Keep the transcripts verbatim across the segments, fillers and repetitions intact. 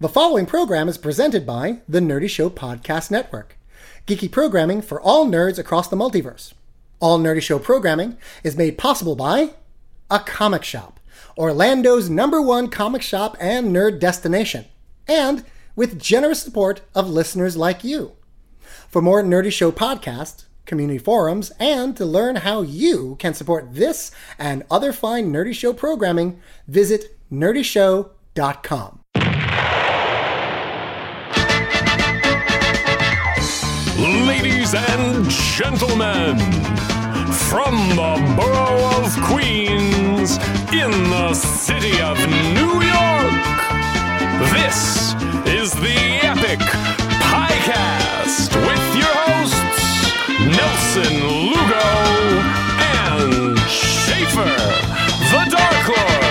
The following program is presented by the Nerdy Show Podcast Network, geeky programming for all nerds across the multiverse. All Nerdy Show programming is made possible by A Comic Shop, Orlando's number one comic shop and nerd destination, and with generous support of listeners like you. For more Nerdy Show podcasts, community forums, and to learn how you can support this and other fine Nerdy Show programming, visit nerdy show dot com. Ladies and gentlemen, from the borough of Queens, in the city of New York, this is the Epic Piecast with your hosts, Nelson Lugo and Schaefer, the Dark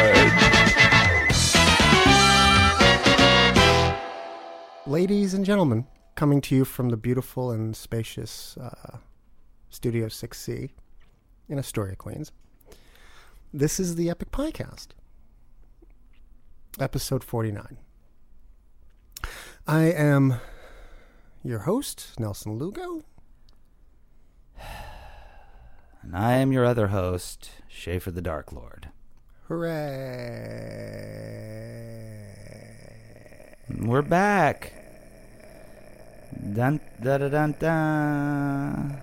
Lord. Ladies and gentlemen, coming to you from the beautiful and spacious uh, Studio six C in Astoria, Queens. This is the Epic Piecast, episode forty-nine. I am your host, Nelson Lugo. And I am your other host, Schaefer the Dark Lord. Hooray! We're back. Dun da da dun dun.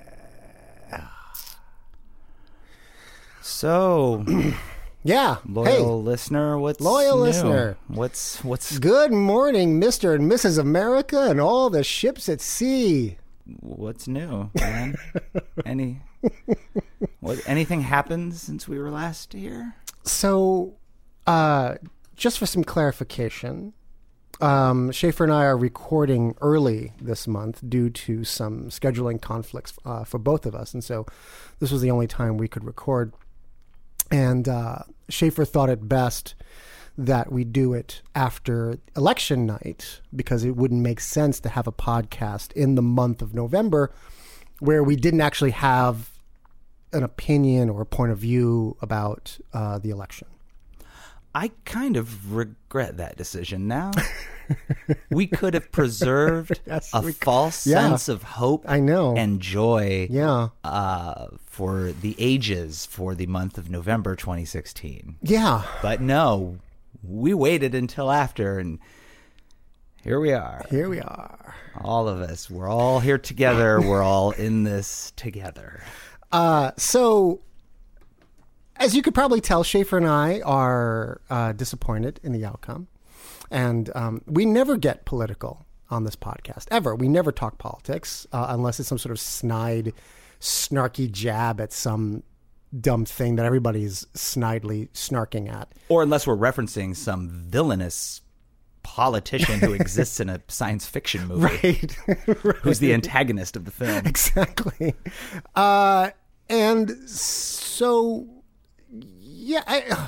So, yeah, loyal hey, listener, what's loyal new? listener, What's what's good morning, Mister and Missus America, and all the ships at sea. what's new, man? Any what? Anything happened since we were last here? So, uh, just for some clarification. Um, Schaefer and I are recording early this month due to some scheduling conflicts uh, for both of us. And so this was the only time we could record. And uh, Schaefer thought it best that we do it after election night because it wouldn't make sense to have a podcast in the month of November where we didn't actually have an opinion or a point of view about uh, the election. I kind of regret that decision now. We could have preserved yes, a we, false yeah, sense of hope I know. and joy yeah. uh, for the ages for the month of November twenty sixteen. Yeah. But no, we waited until after, and here we are. Here we are. All of us. We're all here together. We're all in this together. Uh, so... As you could probably tell, Schaefer and I are uh, disappointed in the outcome. And um, we never get political on this podcast, ever. We never talk politics uh, unless it's some sort of snide, snarky jab at some dumb thing that everybody's snidely snarking at. Or unless we're referencing some villainous politician who exists in a science fiction movie. Right. right. Who's the antagonist of the film. Exactly. Uh, and so... Yeah. I,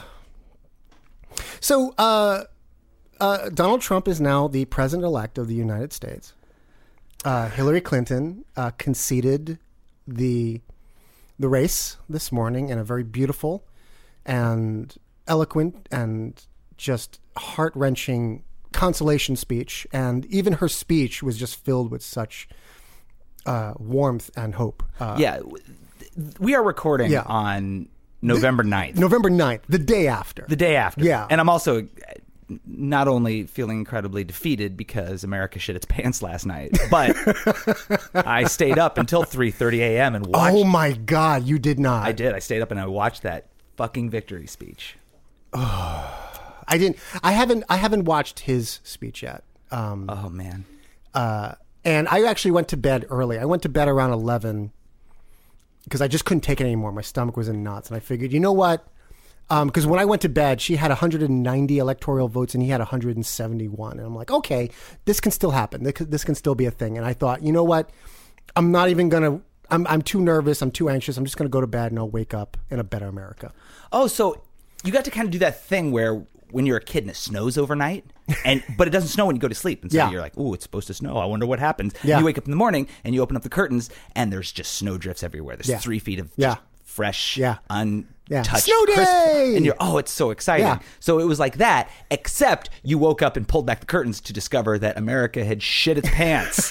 so uh, uh, Donald Trump is now the president-elect of the United States. Uh, Hillary Clinton uh, conceded the the race this morning in a very beautiful and eloquent and just heart-wrenching consolation speech. And even her speech was just filled with such uh, warmth and hope. Uh, yeah. We are recording yeah. on... November ninth. November ninth, the day after. The day after. Yeah. And I'm also not only feeling incredibly defeated because America shit its pants last night, but I stayed up until three thirty a.m. and watched. Oh my God, you did not. I did. I stayed up and I watched that fucking victory speech. Oh, I didn't. I haven't. I haven't watched his speech yet. Um, oh man. Uh, and I actually went to bed early. I went to bed around eleven. Because I just couldn't take it anymore. My stomach was in knots. And I figured, you know what? Because um, when I went to bed, she had one hundred ninety electoral votes and he had one hundred seventy-one. And I'm like, okay, this can still happen. This can still be a thing. And I thought, you know what? I'm not even going to, I'm I'm too nervous. I'm too anxious. I'm just going to go to bed and I'll wake up in a better America. Oh, so you got to kind of do that thing where when you're a kid and it snows overnight, and but it doesn't snow when you go to sleep. And so yeah. you're like, oh, it's supposed to snow. I wonder what happens. Yeah. You wake up in the morning and you open up the curtains and there's just snow drifts everywhere. There's yeah. three feet of yeah. fresh, yeah. un Yeah. touched Snow crisp, day! and you're oh, it's so exciting. Yeah. So it was like that, except you woke up and pulled back the curtains to discover that America had shit its pants.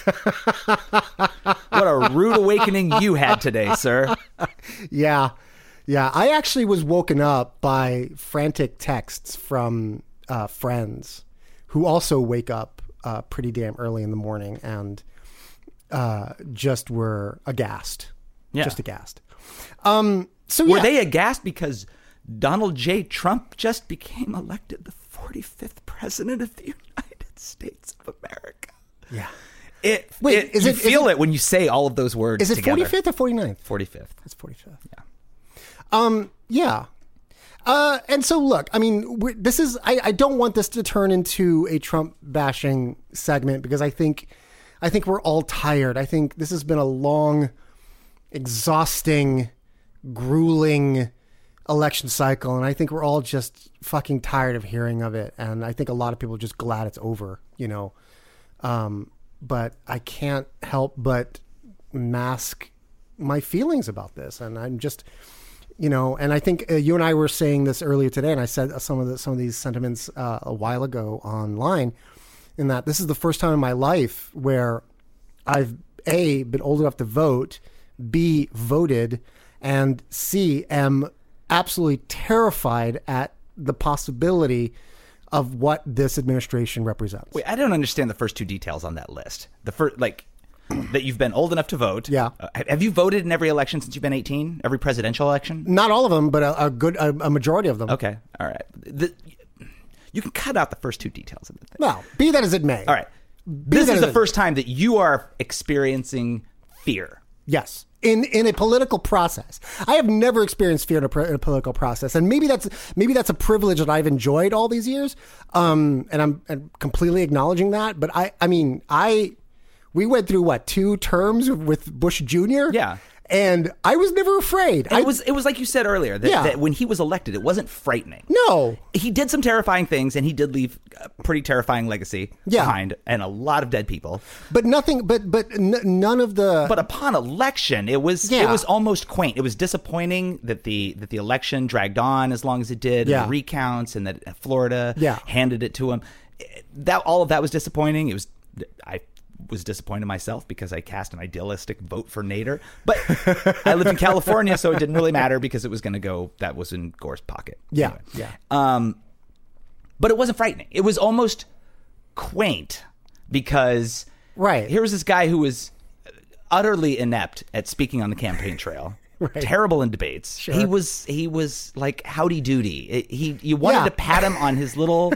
What a rude awakening you had today, sir. Yeah. Yeah. I actually was woken up by frantic texts from uh, friends who also wake up uh, pretty damn early in the morning and uh, just were aghast. Yeah. Just aghast. Um, so yeah. Were they aghast because Donald J. Trump just became elected the forty-fifth president of the United States of America? Yeah. It, Wait, it, is you it- is feel it- it when you say all of those words Is it together. forty-fifth or forty-ninth? forty-fifth. It's forty-fifth. Yeah. Um, yeah. Uh, and so look, I mean, we're, this is, I, I don't want this to turn into a Trump bashing segment because I think, I think we're all tired. I think this has been a long, exhausting, grueling election cycle. And I think we're all just fucking tired of hearing of it. And I think a lot of people are just glad it's over, you know? Um, but I can't help but mask my feelings about this. And I'm just, you know, and I think uh, you and I were saying this earlier today, and I said some of the, some of these sentiments uh, a while ago online, in that this is the first time in my life where I've A, been old enough to vote, B, voted, and C, am absolutely terrified at the possibility of what this administration represents. Wait, I don't understand the first two details on that list. The first, like, that you've been old enough to vote. Yeah. Uh, have you voted in every election since you've been eighteen? Every presidential election? Not all of them, but a, a good, a, a majority of them. Okay. All right. The, you can cut out the first two details of the thing. Well, be that as it may. All right. This that is as the it- first time that you are experiencing fear. Yes. In in a political process. I have never experienced fear in a, in a political process. And maybe that's maybe that's a privilege that I've enjoyed all these years. Um, and I'm, I'm completely acknowledging that. But I, I mean, I we went through, what, two terms with Bush Junior? Yeah. And I was never afraid. And I it was it was like you said earlier that, Yeah. that when he was elected, it wasn't frightening. No. He did some terrifying things, and he did leave a pretty terrifying legacy Yeah. behind, and a lot of dead people. But nothing, but but n- none of the... But upon election, it was Yeah. it was almost quaint. It was disappointing that the that the election dragged on as long as it did, Yeah. and the recounts, and that Florida Yeah. handed it to him. That all of that was disappointing. It was I was disappointed myself because I cast an idealistic vote for Nader. But I lived in California, so it didn't really matter because it was going to go. That was in Gore's pocket. Yeah, Anyway. yeah. Um, but it wasn't frightening. It was almost quaint because Right. here was this guy who was utterly inept at speaking on the campaign trail. Right. Terrible in debates. Sure. He was he was like howdy doody. It, he you wanted Yeah. to pat him on his little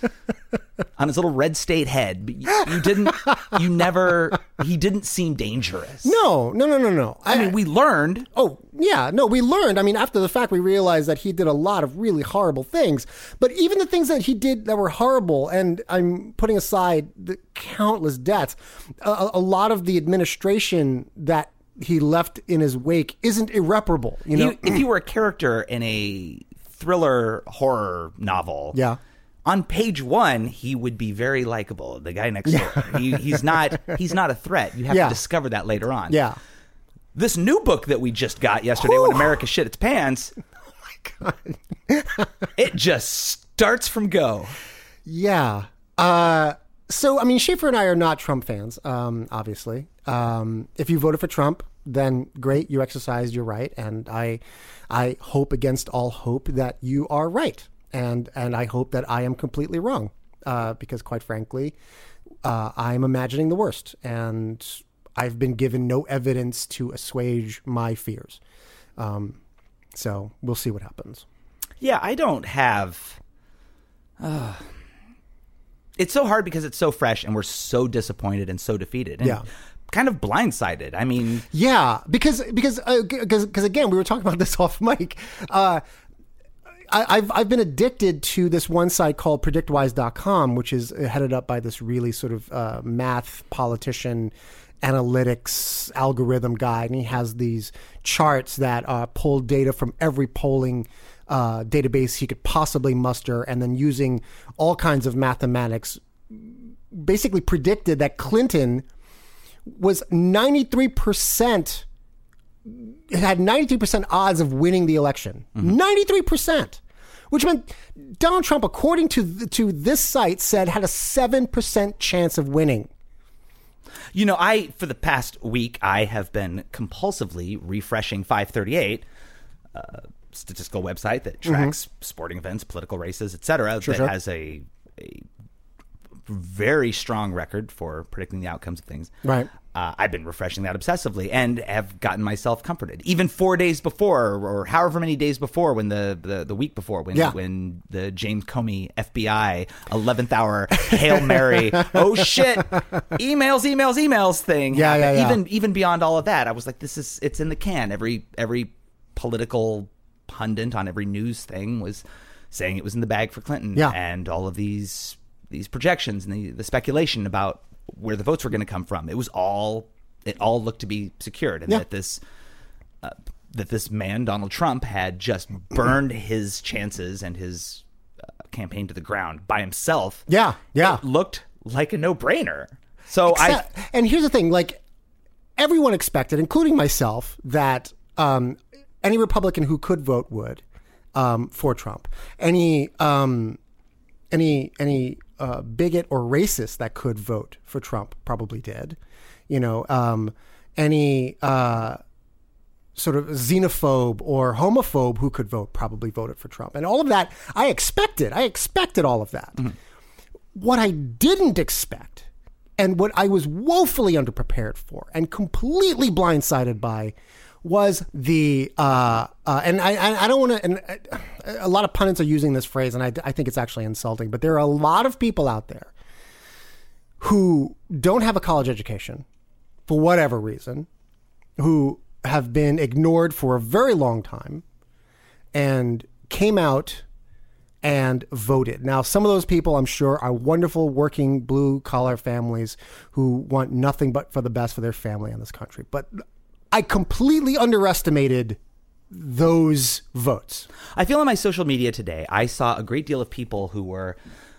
on his little red state head, but you, you didn't. You never. He didn't seem dangerous. No, no, no, no, no. I mean we learned. Oh, yeah. No, we learned. I mean, after the fact, we realized that he did a lot of really horrible things. But even the things that he did that were horrible, and I'm putting aside the countless deaths, a, a lot of the administration that he left in his wake isn't irreparable. You know, He- if he were a character in a thriller horror novel, Yeah. on page one he would be very likable. The guy next door, he, he's not. He's not a threat. You have Yeah. to discover that later on. yeah. This new book that we just got yesterday, Whew. when America shit its pants, it just starts from go. Yeah. Uh, so, I mean, Schaefer and I are not Trump fans, um, obviously. Um, if you voted for Trump, then great, you exercised your right. And I, I hope against all hope that you are right. And, and I hope that I am completely wrong. Uh, because quite frankly, uh, I'm imagining the worst. And I've been given no evidence to assuage my fears. Um, so we'll see what happens. Yeah, I don't have. Uh, it's so hard because it's so fresh, and we're so disappointed and so defeated, and Yeah. kind of blindsided. I mean, Yeah, because because because because again, we were talking about this off mic. Uh, I, I've I've been addicted to this one site called predictwise dot com, which is headed up by this really sort of uh, math politician, analytics algorithm guy, and he has these charts that uh, pull data from every polling uh, database he could possibly muster, and then using all kinds of mathematics, basically predicted that Clinton was ninety-three percent had ninety-three percent odds of winning the election. Mm-hmm. ninety-three percent. Which meant Donald Trump, according to the, to this site, said had a seven percent chance of winning. You know, I, for the past week, I have been compulsively refreshing five thirty-eight, a statistical website that tracks mm-hmm. sporting events, political races, et cetera, sure, that sure. has a, a very strong record for predicting the outcomes of things. Right. Uh, I've been refreshing that obsessively and have gotten myself comforted. Even four days before, or however many days before, when the the, the week before, when yeah. when the James Comey F B I eleventh hour Hail Mary, oh shit, emails, emails, emails thing. Yeah, yeah, yeah. Even even beyond all of that, I was like, this is it's in the can. Every every political pundit on every news thing was saying it was in the bag for Clinton. Yeah. And all of these these projections and the, the speculation about where the votes were going to come from. It was all, it all looked to be secured. And yeah. that this, uh, that this man, Donald Trump, had just burned his chances and his uh, campaign to the ground by himself. Yeah. Yeah. It looked like a no-brainer. So Except, I, and here's the thing, like everyone expected, including myself, that um, any Republican who could vote would um, for Trump. Any, um, any, any, Uh, bigot or racist that could vote for Trump probably did. You know, um, any uh, sort of xenophobe or homophobe who could vote probably voted for Trump. And all of that, I expected. I expected all of that. Mm-hmm. What I didn't expect, and what I was woefully underprepared for and completely blindsided by, was the uh, uh, and I I don't want to. And a lot of pundits are using this phrase, and I, I think it's actually insulting. But there are a lot of people out there who don't have a college education for whatever reason, who have been ignored for a very long time, and came out and voted. Now, some of those people, I'm sure, are wonderful working blue collar families who want nothing but for the best for their family in this country, but I completely underestimated those votes. I feel on my social media today, I saw a great deal of people who were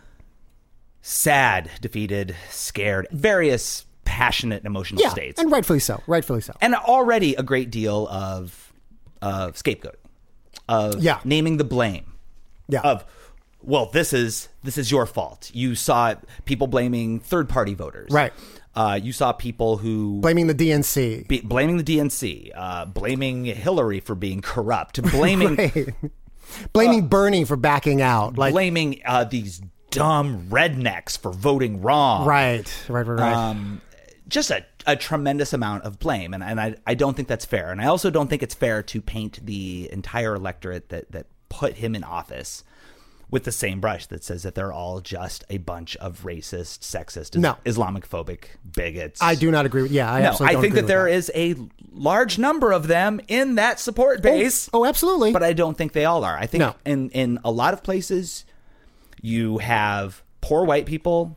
sad, defeated, scared, various passionate emotional yeah, states. And rightfully so. Rightfully so. And already a great deal of of scapegoating, of yeah. naming the blame. Yeah. Of, well, this is this is your fault. You saw people blaming third party voters. Right. Uh, you saw people who blaming the D N C, be, blaming the D N C, uh, blaming Hillary for being corrupt, blaming right. blaming uh, Bernie for backing out, like blaming uh, these dumb rednecks for voting wrong. Right, right, right, right. Um, just a, a tremendous amount of blame, and and I I don't think that's fair, and I also don't think it's fair to paint the entire electorate that that put him in office with the same brush that says that they're all just a bunch of racist, sexist, no. Islamophobic bigots. I do not agree with. Yeah, I no, absolutely. I don't think agree that there that. is a large number of them in that support base. Oh, oh absolutely. But I don't think they all are. I think no. in in a lot of places, you have poor white people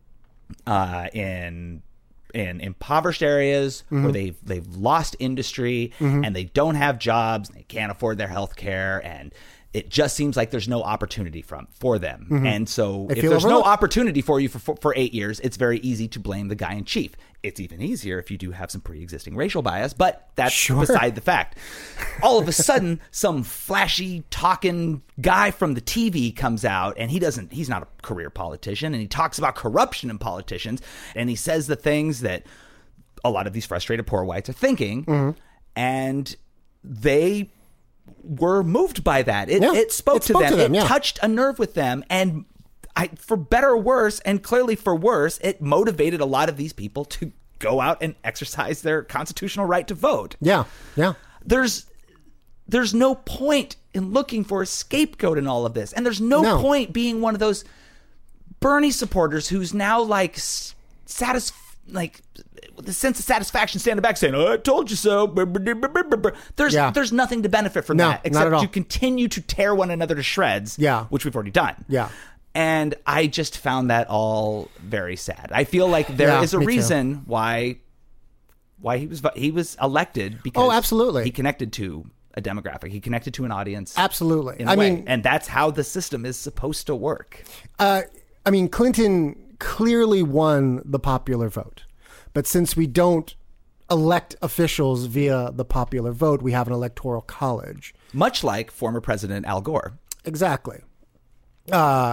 uh, in in impoverished areas mm-hmm. where they've they've lost industry mm-hmm. and they don't have jobs, and they can't afford their health care, and it just seems like there's no opportunity from for them. Mm-hmm. And so they if there's overlooked. no opportunity for you for, for for eight years, it's very easy to blame the guy in chief. It's even easier if you do have some pre-existing racial bias, but that's sure. beside the fact. All of a sudden, some flashy talking guy from the T V comes out, and he doesn't he's not a career politician, and he talks about corruption in politicians, and he says the things that a lot of these frustrated poor whites are thinking, mm-hmm. and they were moved by that. It, yeah, it spoke it to spoke them. To them it yeah. touched a nerve with them. And I, for better or worse, and clearly for worse, it motivated a lot of these people to go out and exercise their constitutional right to vote. Yeah, yeah. There's there's no point in looking for a scapegoat in all of this. And there's no, no. point being one of those Bernie supporters who's now like satisfied, like the sense of satisfaction standing back saying, oh, I told you so. There's yeah. there's nothing to benefit from no, that except to to continue to tear one another to shreds, yeah. which we've already done. Yeah. And I just found that all very sad. I feel like there yeah, is a me reason too. why why he was he was elected because oh, absolutely. he connected to a demographic. He connected to an audience. Absolutely. In a I way. mean, and that's how the system is supposed to work. Uh, I mean, Clinton clearly won the popular vote. But since we don't elect officials via the popular vote. We have an electoral college. Much like former President Al Gore. Exactly. Uh,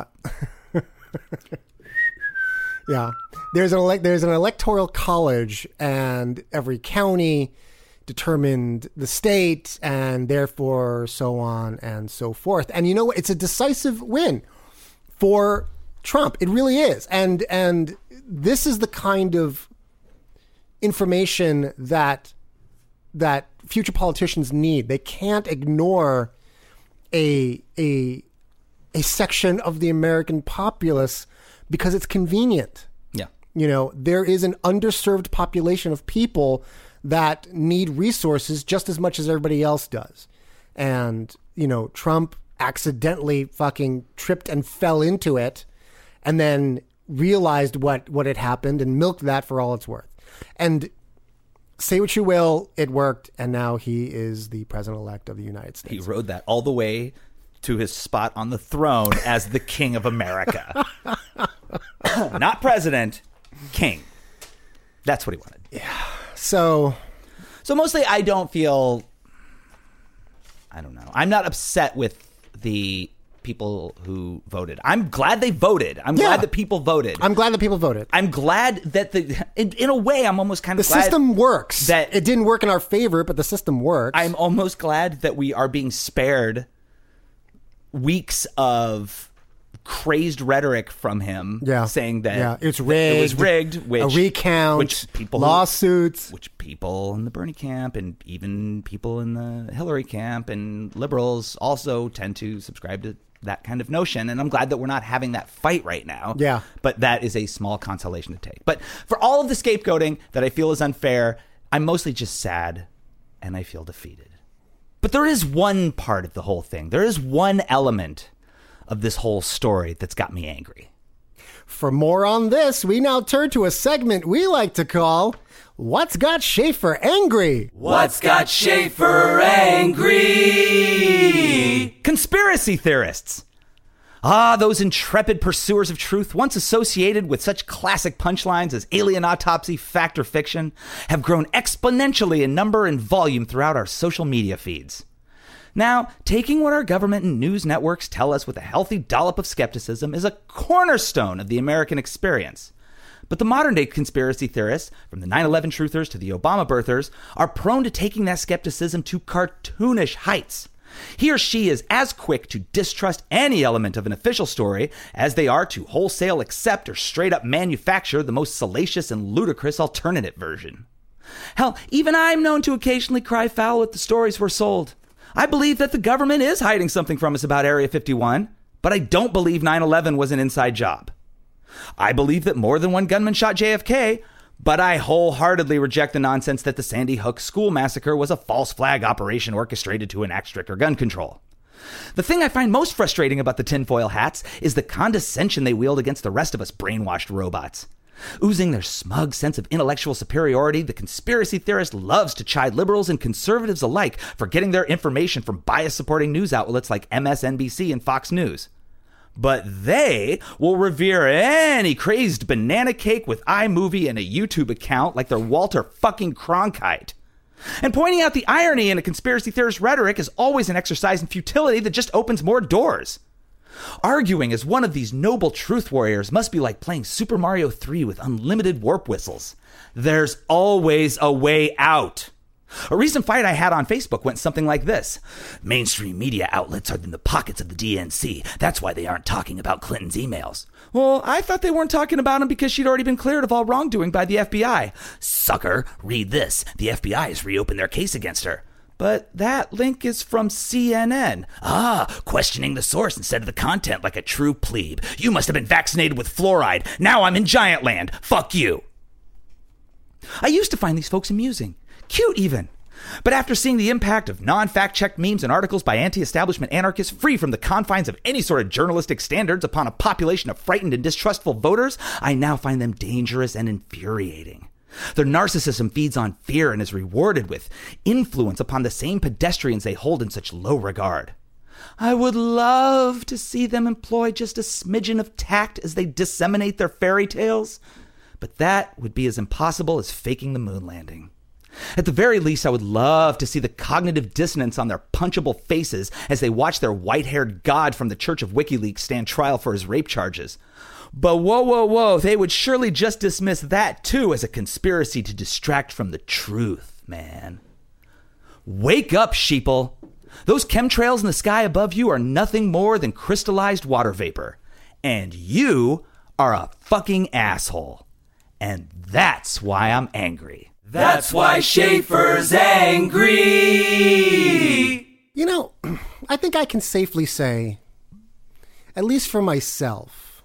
yeah. There's an elect, there's an electoral college, and every county determined the state, and therefore so on and so forth. And you know what? It's a decisive win for Trump. It really is. And and this is the kind of information that that future politicians need. They can't ignore a a a section of the American populace because it's convenient. Yeah. You know, there is an underserved population of people that need resources just as much as everybody else does. And, you know, Trump accidentally fucking tripped and fell into it and then realized what, what had happened and milked that for all it's worth. And say what you will, it worked. And now he is the president-elect of the United States. He rode that all the way to his spot on the throne as the king of America. Not president, king. That's what he wanted. Yeah. So, so mostly I don't feel, I don't know. I'm not upset with the people who voted. I'm glad they voted. I'm Yeah. glad that people voted. I'm glad that people voted. I'm glad that the, in, in a way, I'm almost kind The of glad system works. that It didn't work in our favor, but the system works. I'm almost glad that we are being spared weeks of crazed rhetoric from him, Yeah. saying that Yeah, it's it rigged. was rigged, which a recount, which people lawsuits. which people in the Bernie camp and even people in the Hillary camp and liberals also tend to subscribe to that kind of notion. And I'm glad that we're not having that fight right now. Yeah. But that is a small consolation to take. But for all of the scapegoating that I feel is unfair, I'm mostly just sad and I feel defeated. But there is one part of the whole thing. There is one element of this whole story that's got me angry. For more on this, we now turn to a segment we like to call What's Got Schaefer Angry? What's got Schaefer angry? Conspiracy theorists. Ah, those intrepid pursuers of truth, once associated with such classic punchlines as alien autopsy, fact or fiction, have grown exponentially in number and volume throughout our social media feeds. Now, taking what our government and news networks tell us with a healthy dollop of skepticism is a cornerstone of the American experience. But the modern-day conspiracy theorists, from the nine eleven truthers to the Obama birthers, are prone to taking that skepticism to cartoonish heights. He or she is as quick to distrust any element of an official story as they are to wholesale accept or straight-up manufacture the most salacious and ludicrous alternative version. Hell, even I'm known to occasionally cry foul at the stories we're sold. I believe that the government is hiding something from us about Area fifty-one, but I don't believe nine eleven was an inside job. I believe that more than one gunman shot J F K, but I wholeheartedly reject the nonsense that the Sandy Hook school massacre was a false flag operation orchestrated to enact stricter gun control. The thing I find most frustrating about the tinfoil hats is the condescension they wield against the rest of us brainwashed robots. Oozing their smug sense of intellectual superiority, the conspiracy theorist loves to chide liberals and conservatives alike for getting their information from bias-supporting news outlets like M S N B C and Fox News. But they will revere any crazed banana cake with iMovie and a YouTube account like they're Walter fucking Cronkite. And pointing out the irony in a conspiracy theorist rhetoric is always an exercise in futility that just opens more doors. Arguing as one of these noble truth warriors must be like playing Super Mario three with unlimited warp whistles. There's always a way out. A recent fight I had on Facebook went something like this. Mainstream media outlets are in the pockets of the D N C. That's why they aren't talking about Clinton's emails. Well, I thought they weren't talking about him because she'd already been cleared of all wrongdoing by the F B I. Sucker, read this. The F B I has reopened their case against her. But that link is from C N N. Ah, questioning the source instead of the content like a true plebe. You must have been vaccinated with fluoride. Now I'm in giant land. Fuck you. I used to find these folks amusing. Cute even. But after seeing the impact of non-fact-checked memes and articles by anti-establishment anarchists free from the confines of any sort of journalistic standards upon a population of frightened and distrustful voters, I now find them dangerous and infuriating. Their narcissism feeds on fear and is rewarded with influence upon the same pedestrians they hold in such low regard. I would love to see them employ just a smidgen of tact as they disseminate their fairy tales, but that would be as impossible as faking the moon landing. At the very least, I would love to see the cognitive dissonance on their punchable faces as they watch their white-haired god from the Church of WikiLeaks stand trial for his rape charges. But whoa, whoa, whoa, they would surely just dismiss that too as a conspiracy to distract from the truth, man. Wake up, sheeple. Those chemtrails in the sky above you are nothing more than crystallized water vapor. And you are a fucking asshole. And that's why I'm angry. That's why Schaefer's angry. You know, I think I can safely say, at least for myself,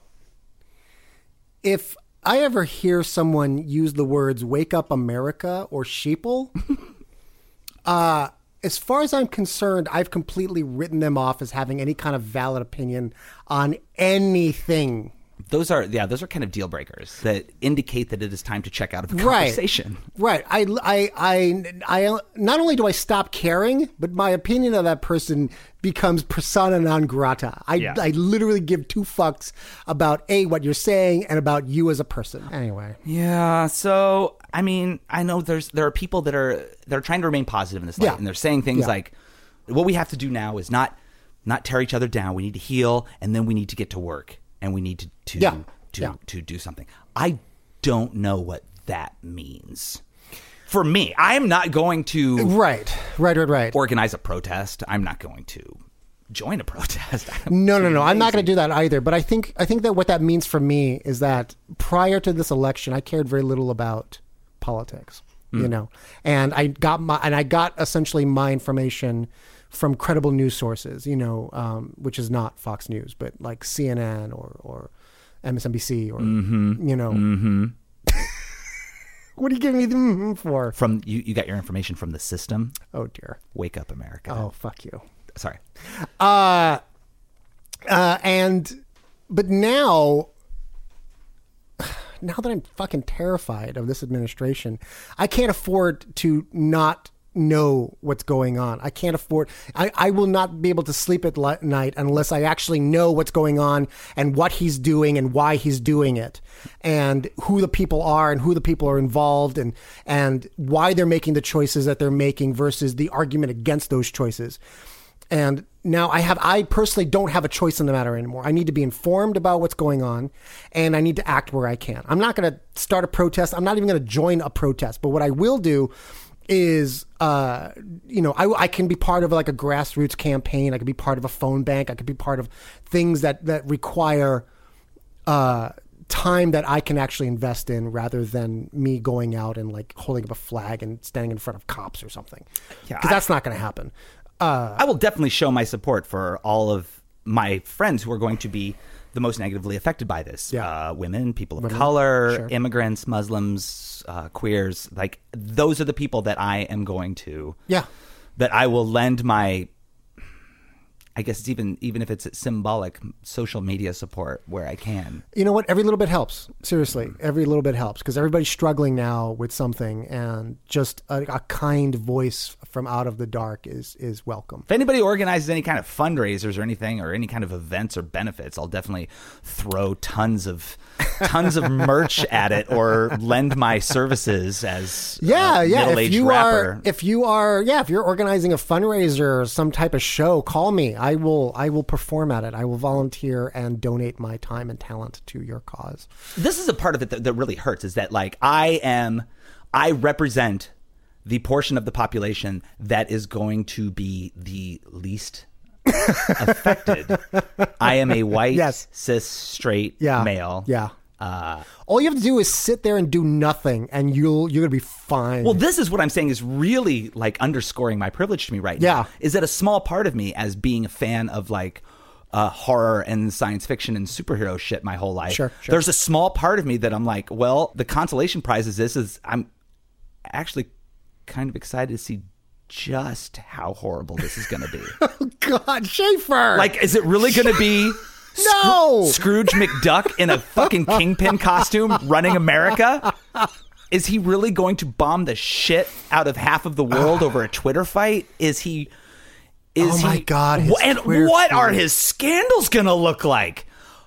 if I ever hear someone use the words "Wake Up America" or "sheeple," uh, as far as I'm concerned, I've completely written them off as having any kind of valid opinion on anything. Those are, yeah, those are kind of deal breakers that indicate that it is time to check out of the conversation. Right. Right. I, I, I, I, not only do I stop caring, but my opinion of that person becomes persona non grata. I, Yeah. I literally give two fucks about A, what you're saying, and about you as a person. Anyway. Yeah. So, I mean, I know there's there are people that are they're trying to remain positive in this light, Yeah. and they're saying things Yeah. like, "What we have to do now is not not tear each other down. We need to heal, and then we need to get to work, and we need to to Yeah. to, Yeah. to do something." I don't know what that means. For me, I am not going to Right. Right. Right. Right. organize a protest. I'm not going to join a protest. No, no, no. I'm not going to do that either. But I think I think that what that means for me is that prior to this election, I cared very little about politics. You know, and I got my and I got essentially my information from credible news sources. You know, um, which is not Fox News, but like C N N or or M S N B C or Mm-hmm. you know. Mm-hmm. What are you giving me the mm for? From you, you got your information from the system. Oh dear. Wake up, America. Oh fuck you. Sorry. Uh, uh, and, but now, now that I'm fucking terrified of this administration, I can't afford to not know what's going on. I can't afford, I, I will not be able to sleep at li- night unless I actually know what's going on and what he's doing and why he's doing it and who the people are and who the people are involved and, and why they're making the choices that they're making versus the argument against those choices. And now I have, I personally don't have a choice in the matter anymore. I need to be informed about what's going on and I need to act where I can. I'm not going to start a protest. I'm not even going to join a protest. But what I will do is, uh, you know, I, I can be part of like a grassroots campaign. I could be part of a phone bank. I could be part of things that, that require, uh, time that I can actually invest in rather than me going out and like holding up a flag and standing in front of cops or something. Yeah, Because that's not going to happen. Uh, I will definitely show my support for all of my friends who are going to be the most negatively affected by this. Yeah. Uh, women, people of Women, color, sure. immigrants, Muslims, uh, queers. Like, those are the people that I am going to, yeah. that I will lend my, I guess it's even, even if it's symbolic, social media support where I can. You know what? Every little bit helps. Seriously, every little bit helps because everybody's struggling now with something, and just a, a kind voice from out of the dark is is welcome. If anybody organizes any kind of fundraisers or anything, or any kind of events or benefits, I'll definitely throw tons of tons of merch at it, or lend my services as Yeah, a yeah. If middle-aged you rapper. are, if you are, yeah, if you're organizing a fundraiser or some type of show, call me. I will, I will perform at it. I will volunteer and donate my time and talent to your cause. This is a part of it that, that really hurts, is that like I am, I represent the portion of the population that is going to be the least affected. I am a white, Yes. cis, straight Yeah, male. Yeah. Uh, All you have to do is sit there and do nothing, and you'll you're gonna be fine. well, this is what I'm saying is really like underscoring my privilege to me right Yeah. now. Is that a small part of me, as being a fan of like uh, horror and science fiction and superhero shit my whole life. Sure, sure. There's a small part of me that I'm like, well, the consolation prize is this is I'm actually kind of excited to see just how horrible this is going to be. oh God, Schaefer! Like, is it really going to be no, Scrooge McDuck in a fucking kingpin costume running America? Is he really going to bomb the shit out of half of the world over a Twitter fight? Is he? Is Oh my he, God, his wh- and Twitter what feed. are his scandals going to look like?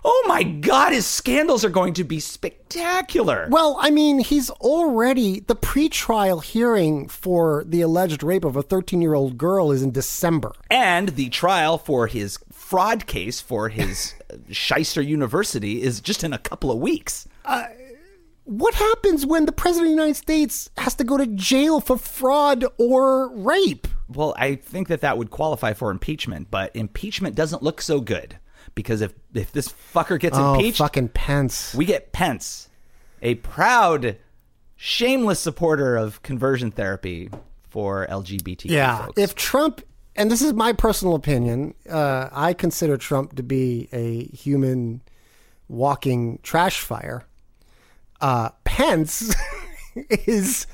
Oh my God, his scandals are going to be spectacular. Well, I mean, he's already, the pretrial hearing for the alleged rape of a thirteen-year-old girl is in December. And the trial for his fraud case for his shyster university is just in a couple of weeks. Uh, what happens when the president of the United States has to go to jail for fraud or rape? Well, I think that that would qualify for impeachment, but impeachment doesn't look so good. Because if, if this fucker gets oh, impeached, fucking Pence. we get Pence, a proud, shameless supporter of conversion therapy for L G B T Q yeah, folks. if Trump, and this is my personal opinion, uh, I consider Trump to be a human walking trash fire. Uh, Pence is...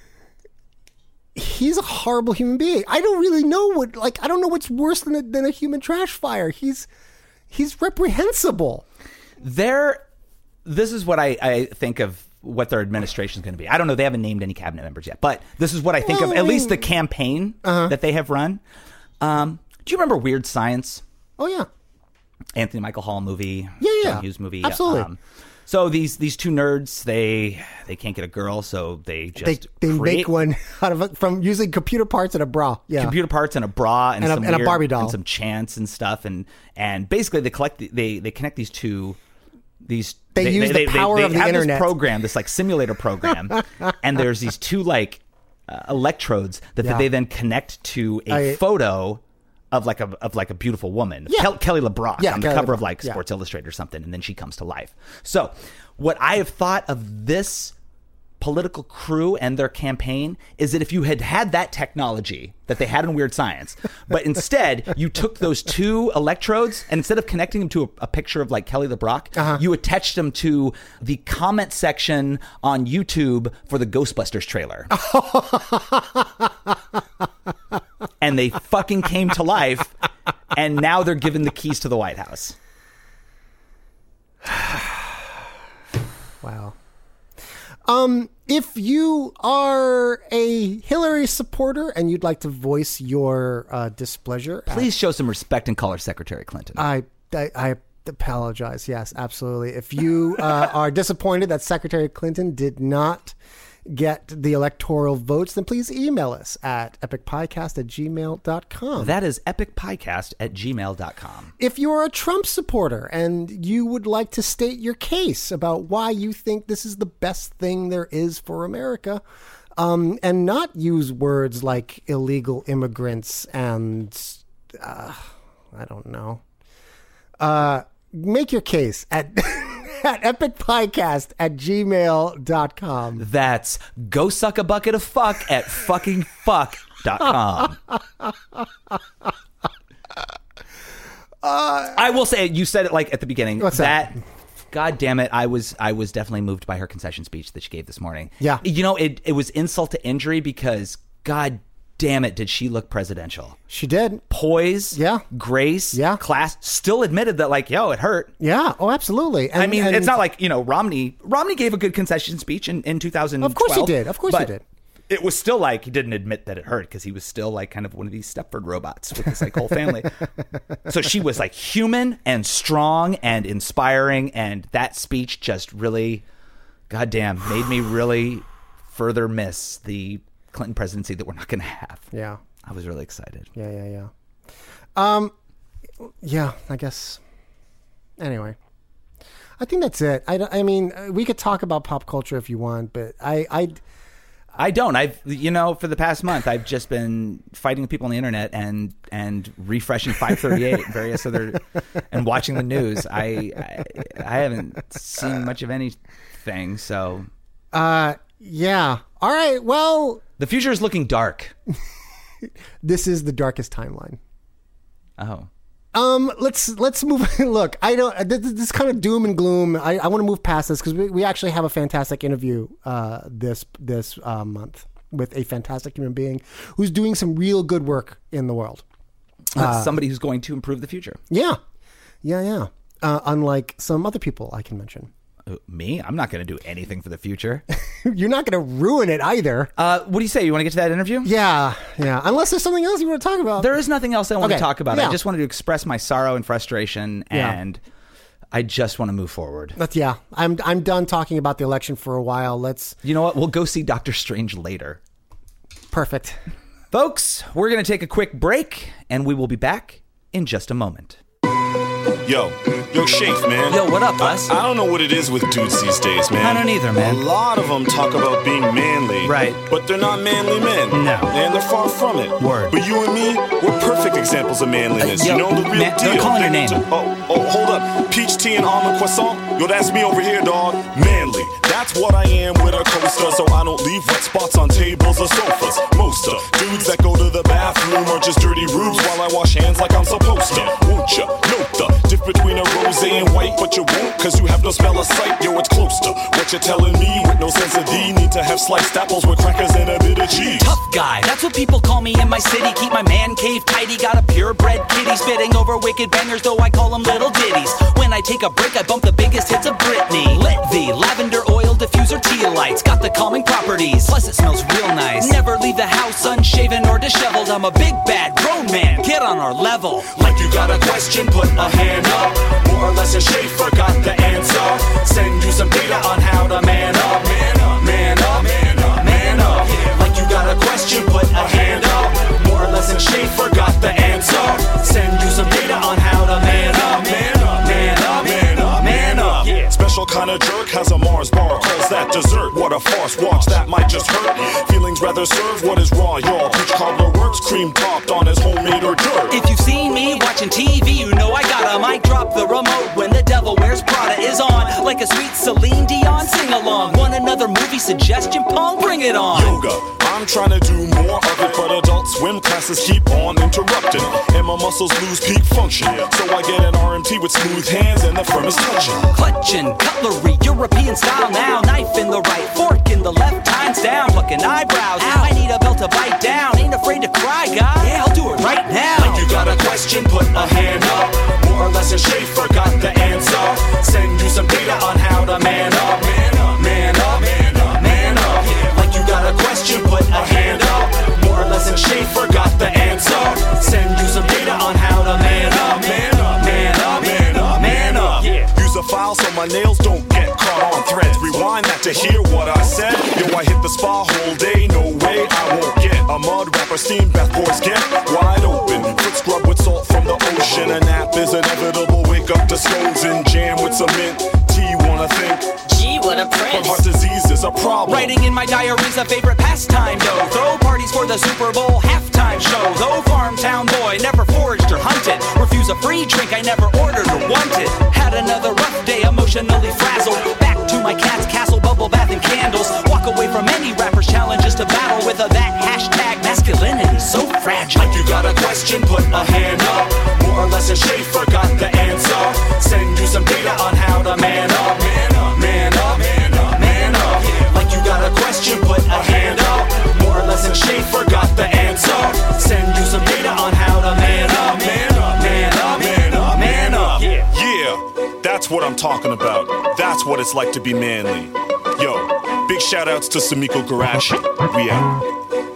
He's a horrible human being. I don't really know what, like, I don't know what's worse than a, than a human trash fire. He's... He's reprehensible. There, this is what I, I think of what their administration is going to be. I don't know. They haven't named any cabinet members yet, but this is what I think well, of, at least the campaign uh-huh. that they have run. Um, do you remember Weird Science? Oh, yeah. Anthony Michael Hall movie. Yeah, yeah. John Hughes movie. Absolutely. Um, so these these two nerds, they they can't get a girl, so they just They, they create make one out of from using computer parts and a bra. Yeah. Computer parts and a bra and, and, some a, and weird, a Barbie doll and some chants and stuff, and and basically they collect the, they they connect these two these they, they use they, the power they, they of the have internet this program, this like simulator program, and there's these two like uh, electrodes that, yeah. that they then connect to a I, photo of like a of like a beautiful woman, yeah. Kel- Kelly LeBrock yeah, on Kelly the cover LeBrock. of like Sports yeah. Illustrated or something, and then she comes to life. So what I have thought of this political crew and their campaign is that if you had had that technology that they had in Weird Science, but instead you took those two electrodes and instead of connecting them to a, a picture of like Kelly LeBrock, uh-huh. you attached them to the comment section on YouTube for the Ghostbusters trailer. And they fucking came to life, and now they're given the keys to the White House. Wow. Um, if you are a Hillary supporter and you'd like to voice your uh, displeasure, please show some respect and call her Secretary Clinton. I, I, I apologize. Yes, absolutely. If you uh, are disappointed that Secretary Clinton did not get the electoral votes, then please email us at epicpodcast at gmail dot com. That is epicpodcast at gmail dot com. If you're a Trump supporter and you would like to state your case about why you think this is the best thing there is for America, um, and not use words like illegal immigrants and, uh, I don't know, uh, make your case at... at epicpodcast at gmail dot com. That's go suck a bucket of fuck at fucking fuck dot com. uh, I will say, you said it like at the beginning. What's that? that? God damn it. I was I was definitely moved by her concession speech that she gave this morning. Yeah. You know, it, it was insult to injury because God damn it, did she look presidential. She did. Poise, yeah, grace, yeah, class. Still admitted that, like, yo, it hurt. Yeah, oh, absolutely. And, I mean, and, it's not like, you know, Romney. Romney gave a good concession speech in, in two thousand twelve. Of course he did. Of course he did. It was still like he didn't admit that it hurt because he was still like kind of one of these Stepford robots with this like whole family. So she was like human and strong and inspiring, and that speech just really, goddamn, made me really further miss the Clinton presidency that we're not going to have. Yeah. I was really excited. Yeah, yeah, yeah. Um, yeah, I guess. Anyway, I think that's it. I, I mean, we could talk about pop culture if you want, but I, I, I don't. I've, you know, for the past month, I've just been fighting with people on the internet and and refreshing five thirty-eight and various other, and watching the news. I, I, I haven't seen much of anything. So, uh, yeah. All right. Well, the future is looking dark. This is the darkest timeline. Oh. Um, let's let's move. Look, I don't. This, this kind of doom and gloom. I, I want to move past this because we, we actually have a fantastic interview uh, this this uh, month with a fantastic human being who's doing some real good work in the world. Uh, somebody who's going to improve the future. Yeah, yeah, yeah. Uh, unlike some other people I can mention. Me? I'm not going to do anything for the future. You're not going to ruin it either. Uh, what do you say? You want to get to that interview? Yeah, yeah. Unless there's something else you want to talk about. There is nothing else I want okay. to talk about. Yeah. I just wanted to express my sorrow and frustration yeah. and I just want to move forward. But yeah, I'm I'm done talking about the election for a while. Let's. You know what? We'll go see Doctor Strange later. Perfect. Folks, we're going to take a quick break, and we will be back in just a moment. Yo, yo, Shafe, man. Yo, what up, Wes? I, I don't know what it is with dudes these days, man. I don't either, man. A lot of them talk about being manly. Right. But they're not manly men. No. And they're far from it. Word. But you and me, we're perfect examples of manliness. Uh, yo, you know, the real man, deal. they're calling your name. Oh, oh, hold up. Peach tea and almond croissant? Yo, that's me over here, dog. Manly. That's what I am with a coaster, so I don't leave wet spots on tables or sofas. Most of dudes that go to the bathroom are just dirty rubes while I wash hands like I'm supposed to. Won't ya note the diff between a rosé and white, but you won't, cause you have no smell of sight. Yo, it's close to what you're telling me with no sense of D. Need to have sliced apples with crackers and a bit of cheese. Tough guy, that's what people call me in my city. Keep my man cave tidy, got a purebred kitty spitting over wicked bangers, though I call them little ditties. When I take a break, I bump the biggest hits of Britney. Lit V, lavender oil diffuser, tea lights, got the calming properties, plus it smells real nice. Never leave the house unshaven or disheveled. I'm a big bad grown man, get on our level. Like you got a question, put a hand up. More or less a Schaefer got the answer. Send you some data on how to man up. Man up, man up, man up, man up. Like you got a question, put a hand up. More or less a Schaefer got the answer. Send you some data on how to man up. Man up, man up, man up, man up. Special kind of jerk has a Mars bar, calls that dessert. What a farce, watch that might just hurt. Feelings rather serve what is raw, y'all. Peach cobbler works, cream topped on his homemade hors d'oeuvre. If you've seen me watching T V, you know I got a mic drop the remote when the Devil Wears Prada is on. Like a sweet Celine Dion sing-along. Want another movie suggestion, Pong? Bring it on. Yoga, I'm trying to do more of it, but adult swim classes keep on interrupting. And my muscles lose peak function. So I get an R M T with smooth hands and the firmest touching. Clutching, cutlery, European style now. Knife in the right, fork in the left, times down. Plucking eyebrows, Ow. I need a belt to bite down. Ain't afraid to cry, guy. Yeah, I'll do it right now. Like you got a question, put a hand up. More or less a Schaefer got the answer. Send you some data on how to man up. Man up, man up, man up, man up. Like you got a question, put a hand up. More or less a Schaefer got the answer. Send you some data on how to man up. Man up, man up, man up, man up. Use a file so my nails don't get caught on threads. Rewind that to hear what I said. Yo, I hit the spa whole day. No way I won't get a mud rapper steam bath boys get wide open. Foot scrub with salt from the ocean. A nap is inevitable. Wake up to scones and jam with some mint tea. Wanna think? Gee, what a But prince. heart disease is a problem. Writing in my diary's a favorite pastime, though. Throw parties for the Super Bowl halftime show. Though farmtown boy, never foraged or hunted. Refuse a free drink I never ordered or wanted. Had another rough day, emotionally frazzled. Back to my cat's castle, bubble bath and candles. Walk away from any rapper's challenges to battle with a that hashtag masculinity so fragile. Like you got a question, put a hand up. More or less a Schaefer got the answer. Send you some data on how to man up. Man up, man up, man up, man up. Like you got a question, put a hand up. More or less a Schaefer got the answer. Send you some data on how to man up. Man up, man up, man up, man up. Yeah, that's what I'm talking about. That's what it's like to be manly. Yo, big shout outs to Samiko Garashi. We out.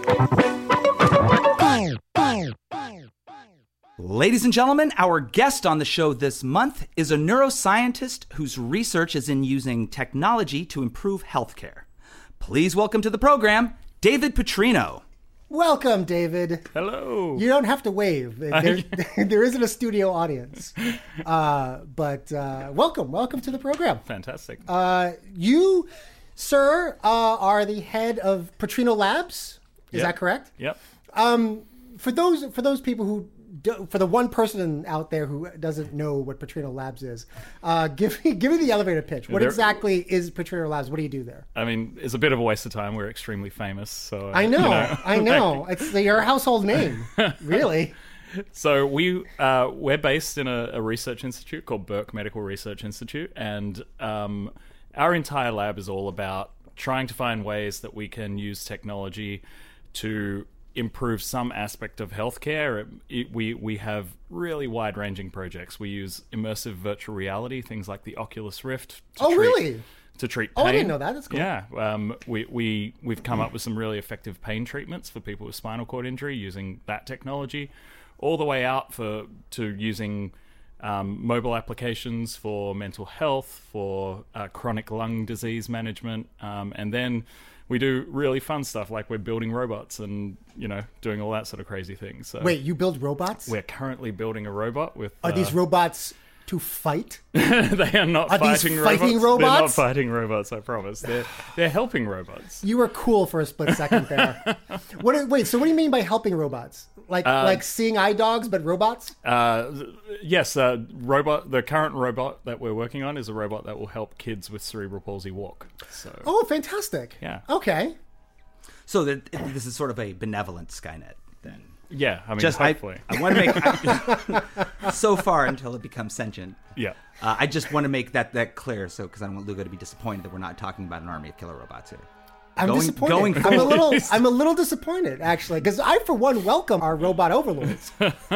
Ladies and gentlemen, our guest on the show this month is a neuroscientist whose research is in using technology to improve healthcare. Please welcome to the program, David Petrino. Welcome, David. Hello. You don't have to wave. There, there isn't a studio audience. Uh, but uh, welcome. Welcome to the program. Fantastic. Uh, you, sir, uh, are the head of Petrino Labs. Is Yep. that correct? Yep. Um, for those for those people who do, for the one person out there who doesn't know what Petrino Labs is, uh, give me give me the elevator pitch. What There- exactly is Petrino Labs? What do you do there? I mean, it's a bit of a waste of time. We're extremely famous, so uh, I know, you know. I know. It's your household name, really. So we uh, we're based in a, a research institute called Burke Medical Research Institute, and um, our entire lab is all about trying to find ways that we can use technology to improve some aspect of healthcare. It, it, we we have really wide-ranging projects. We use immersive virtual reality, things like the Oculus Rift. To Oh, treat, really? To treat pain. Oh, I didn't know that. That's cool. Yeah, um, we we we've come up with some really effective pain treatments for people with spinal cord injury using that technology, all the way out for to using um, mobile applications for mental health, for uh, chronic lung disease management, um, and then we do really fun stuff like we're building robots and, you know, doing all that sort of crazy things. So Wait, you build robots? we're currently building a robot with... Are uh, these robots to fight? they are not Are these fighting, fighting robots. They're not robots? fighting robots, I promise. They're, they're helping robots. You were cool for a split second there. What? do- Wait, so what do you mean by helping robots? Like like seeing eye dogs, but robots? Uh, yes, uh, robot. The current robot that we're working on is a robot that will help kids with cerebral palsy walk. So, Oh, fantastic. Yeah. Okay. So that this is sort of a benevolent Skynet then. yeah, I mean, Just I, hopefully. I want to make I, so far until it becomes sentient. yeah. Uh, I just want to make that that clear, so because I don't want Lugo to be disappointed that we're not talking about an army of killer robots here. I'm Going- disappointed. going I'm a forward. little I'm a little disappointed actually, because I for one welcome our robot overlords.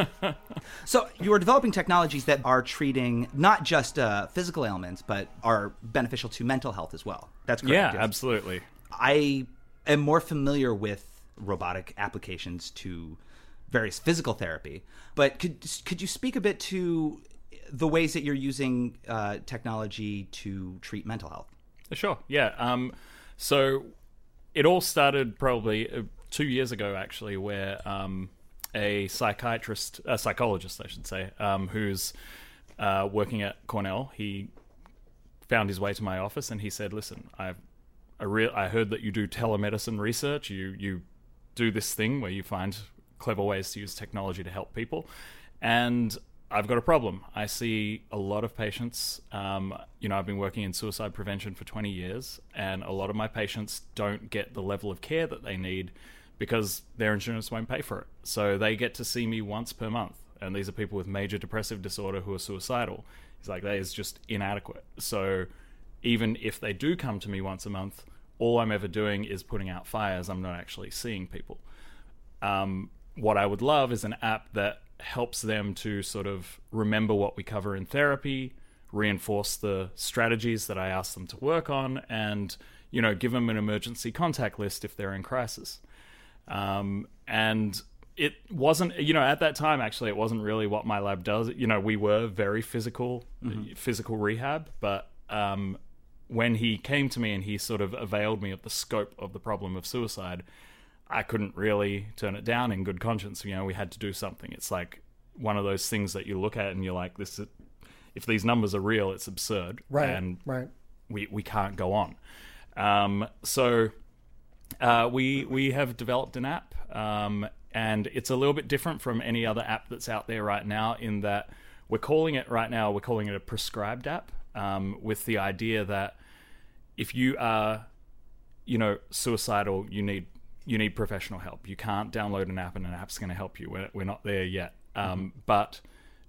So you are developing technologies that are treating not just uh, physical ailments, but are beneficial to mental health as well. That's correct. Yeah, yes? absolutely. I am more familiar with robotic applications to various physical therapy, but could could you speak a bit to the ways that you're using uh, technology to treat mental health? Sure. Yeah. Um, so it all started probably uh, two years ago, actually, where um, a psychiatrist, a psychologist, I should say, um, who's uh, working at Cornell, he found his way to my office and he said, "Listen, I've I, re- I heard that you do telemedicine research. You you do this thing where you find clever ways to use technology to help people, and I've got a problem. I see a lot of patients. Um, you know, I've been working in suicide prevention for twenty years, and a lot of my patients don't get the level of care that they need because their insurance won't pay for it. So they get to see me once per month, and these are people with major depressive disorder who are suicidal. He's like, that is just inadequate. So even if they do come to me once a month, all I'm ever doing is putting out fires. I'm not actually seeing people. Um, what I would love is an app that helps them to sort of remember what we cover in therapy, reinforce the strategies that I ask them to work on, and, you know, give them an emergency contact list if they're in crisis. Um, and it wasn't, you know, at that time, actually, it wasn't really what my lab does. You know, we were very physical, mm-hmm. physical rehab, but um, when he came to me and he sort of availed me of the scope of the problem of suicide, I couldn't really turn it down in good conscience. You know, we had to do something. It's like one of those things that you look at and you're like, this is, if these numbers are real, it's absurd. Right, and right. we, we can't go on. Um, so uh, we we have developed an app, um, and it's a little bit different from any other app that's out there right now in that we're calling it right now, we're calling it a prescribed app, um, with the idea that if you are, you know, suicidal, you need you need professional help. You can't download an app and an app's going to help you. We're, we're not there yet. Um, mm-hmm. But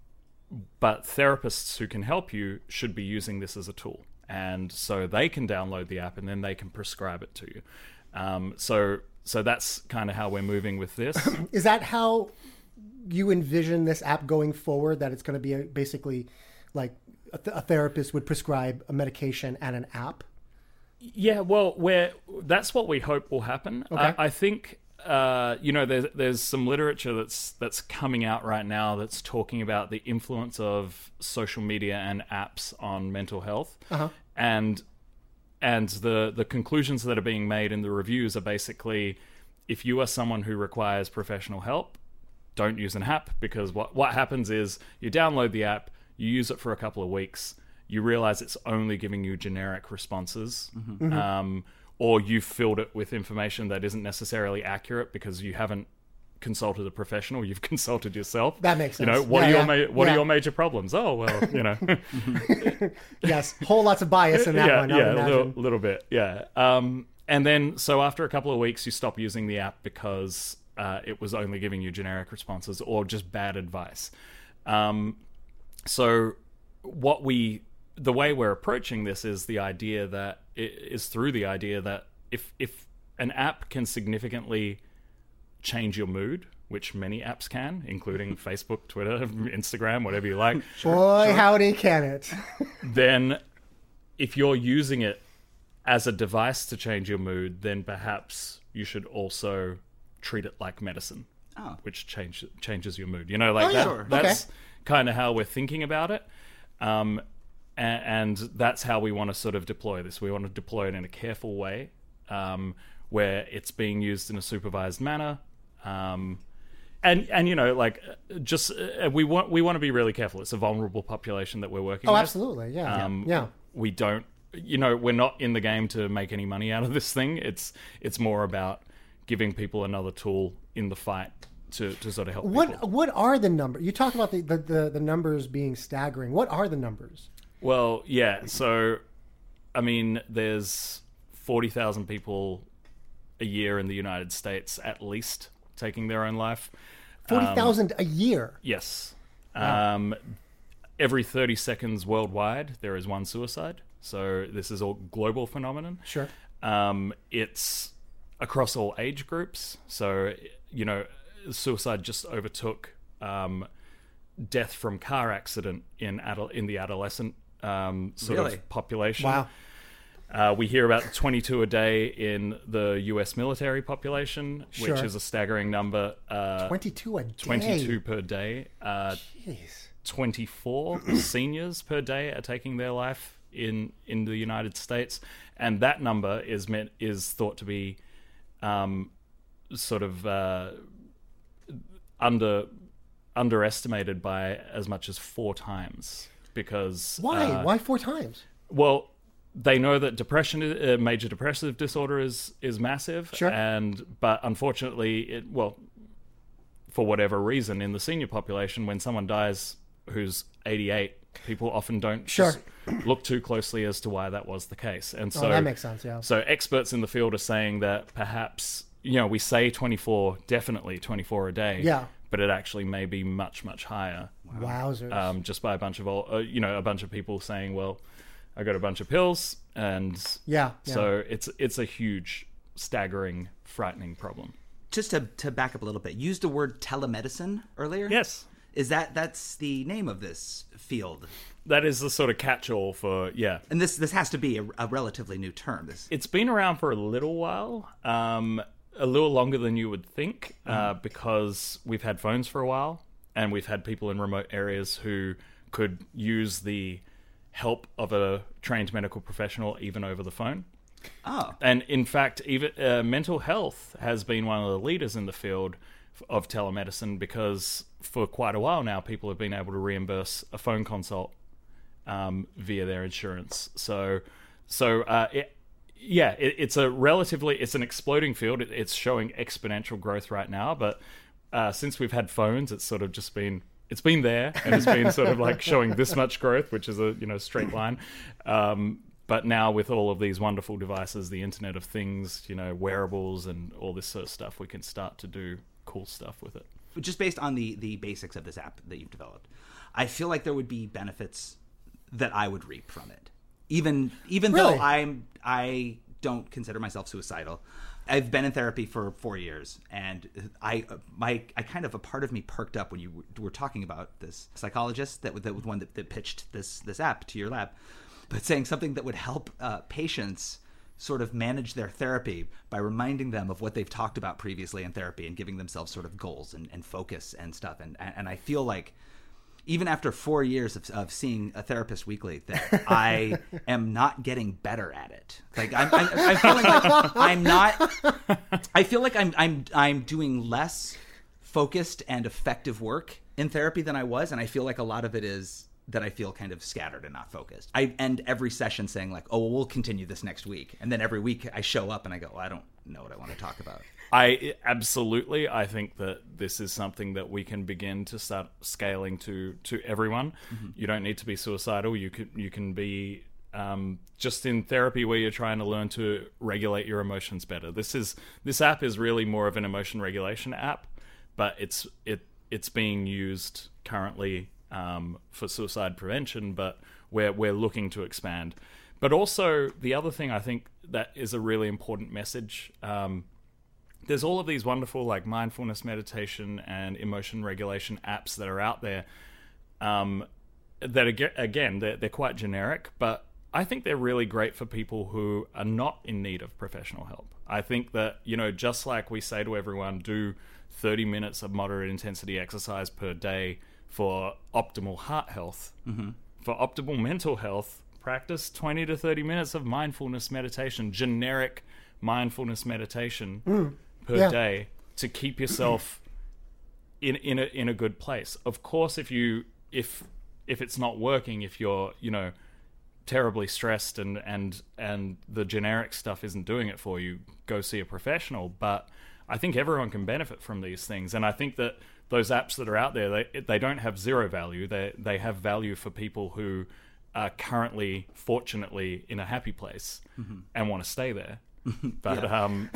but therapists who can help you should be using this as a tool. And so they can download the app and then they can prescribe it to you. Um, so so that's kind of how we're moving with this. Is that how you envision this app going forward, that it's going to be a, basically like a, th- a therapist would prescribe a medication and an app? Yeah, well, we're, that's what we hope will happen. Okay. I, I think, uh, you know, there's, there's some literature that's that's coming out right now that's talking about the influence of social media and apps on mental health. Uh-huh. And and the, the conclusions that are being made in the reviews are basically, if you are someone who requires professional help, don't use an app, because what, what happens is you download the app, you use it for a couple of weeks, you realize it's only giving you generic responses, mm-hmm. um, or you've filled it with information that isn't necessarily accurate because you haven't consulted a professional, you've consulted yourself. That makes sense. You know, what yeah, are yeah. your ma- what yeah. are your major problems? Oh, well, you know. Yes, whole lots of bias in that yeah, one, I yeah, would a imagine. little, little bit, yeah. Um, and then, so after a couple of weeks, you stop using the app because uh, it was only giving you generic responses or just bad advice. Um, so what we... the way we're approaching this is the idea that is through the idea that if if an app can significantly change your mood, which many apps can, including Facebook, Twitter, Instagram, whatever you like. Boy, howdy can it. Then if you're using it as a device to change your mood, then perhaps you should also treat it like medicine, oh. which change, changes your mood. You know, like oh, yeah. that, Sure. that's okay. kind of how we're thinking about it. Um, and, and that's how we want to sort of deploy this. We want to deploy it in a careful way, um, where it's being used in a supervised manner. Um, and, and, you know, like just, uh, we want, we want to be really careful. It's a vulnerable population that we're working Oh, with. absolutely. Yeah. Um, yeah. We don't, you know, we're not in the game to make any money out of this thing. It's, it's more about giving people another tool in the fight to, to sort of help What people. what are the numbers? You talked about the, the, the, the numbers being staggering. What are the numbers? Well, yeah. So, I mean, there's forty thousand people a year in the United States, at least, taking their own life. forty thousand um, a year? Yes. Wow. Um, every thirty seconds worldwide, there is one suicide. So this is a global phenomenon. Sure. Um, it's across all age groups. So, you know, suicide just overtook um, death from car accident in adult in the adolescent um, sort Really? of population. Wow. Uh, we hear about twenty-two a day in the U S military population, Sure. which is a staggering number. Uh, twenty-two a day. twenty-two per day. Uh, Jeez. twenty-four seniors per day are taking their life in in the United States, and that number is meant is thought to be um, sort of uh, under underestimated by as much as four times because Why? uh, Why four times? well, they know that depression, uh, major depressive disorder, is is massive, Sure. and but unfortunately, it well, for whatever reason, in the senior population, when someone dies who's eighty-eight, people often don't Sure. just look too closely as to why that was the case, and so Oh, that makes sense, yeah. So experts in the field are saying that perhaps, you know, we say twenty-four, definitely twenty-four a day, Yeah. but it actually may be much much higher. Wowzers. Um, just by a bunch of old, uh, you know, a bunch of people saying, well, I got a bunch of pills, and Yeah, yeah. so it's it's a huge, staggering, frightening problem. Just to, to back up a little bit, you used the word telemedicine earlier. Yes, Is that that's the name of this field? that is the sort of catch-all for yeah. And this this has to be a, a relatively new term. This It's been around for a little while, um, a little longer than you would think, uh, because we've had phones for a while, and we've had people in remote areas who could use the help of a trained medical professional even over the phone. oh And in fact, even uh, mental health has been one of the leaders in the field f- of telemedicine, because for quite a while now, people have been able to reimburse a phone consult um, via their insurance. So, so uh, it, yeah, it, it's a relatively it's an exploding field. It, it's showing exponential growth right now. But uh, since we've had phones, it's sort of just been it's been there, and it's been sort of like showing this much growth, which is a you know straight line. Um, But now with all of these wonderful devices, the Internet of Things, you know, wearables and all this sort of stuff, we can start to do cool stuff with it. just based on the the basics of this app that you've developed, I feel like there would be benefits that I would reap from it. Even even Really? though I'm I don't consider myself suicidal. I've been in therapy for four years, and I my I kind of a part of me perked up when you were talking about this psychologist that that was one that, that pitched this this app to your lab, but saying something that would help uh, patients sort of manage their therapy by reminding them of what they've talked about previously in therapy and giving themselves sort of goals and, and focus and stuff. And, and I feel like even after four years of, of seeing a therapist weekly, that I am not getting better at it. Like I'm, I'm, I'm feeling like I'm not. I feel like I'm, I'm, I'm doing less focused and effective work in therapy than I was, and I feel like a lot of it is that I feel kind of scattered and not focused. I end every session saying like, "Oh, well, we'll continue this next week," and then every week I show up and I go, well, "I don't know what I want to talk about." I absolutely. I think that this is something that we can begin to start scaling to to everyone. Mm-hmm. You don't need to be suicidal. You can you can be um, just in therapy where you're trying to learn to regulate your emotions better. This is this app is really more of an emotion regulation app, but it's it it's being used currently um, for suicide prevention. But we're we're looking to expand. But also the other thing I think that is a really important message. Um, There's all of these wonderful like mindfulness meditation and emotion regulation apps that are out there um, that, ag- again, they're, they're quite generic, but I think they're really great for people who are not in need of professional help. I think that, you know, just like we say to everyone, do thirty minutes of moderate intensity exercise per day for optimal heart health. Mm-hmm. For optimal mental health, practice twenty to thirty minutes of mindfulness meditation, generic mindfulness meditation mm, per yeah. day to keep yourself in in a in a good place. Of course, if you if if it's not working, if you're, you know, terribly stressed and and and the generic stuff isn't doing it for you, go see a professional. But I think everyone can benefit from these things, and I think that those apps that are out there, they they don't have zero value. They they have value for people who are currently, fortunately, in a happy place mm-hmm. and want to stay there. But yeah. um,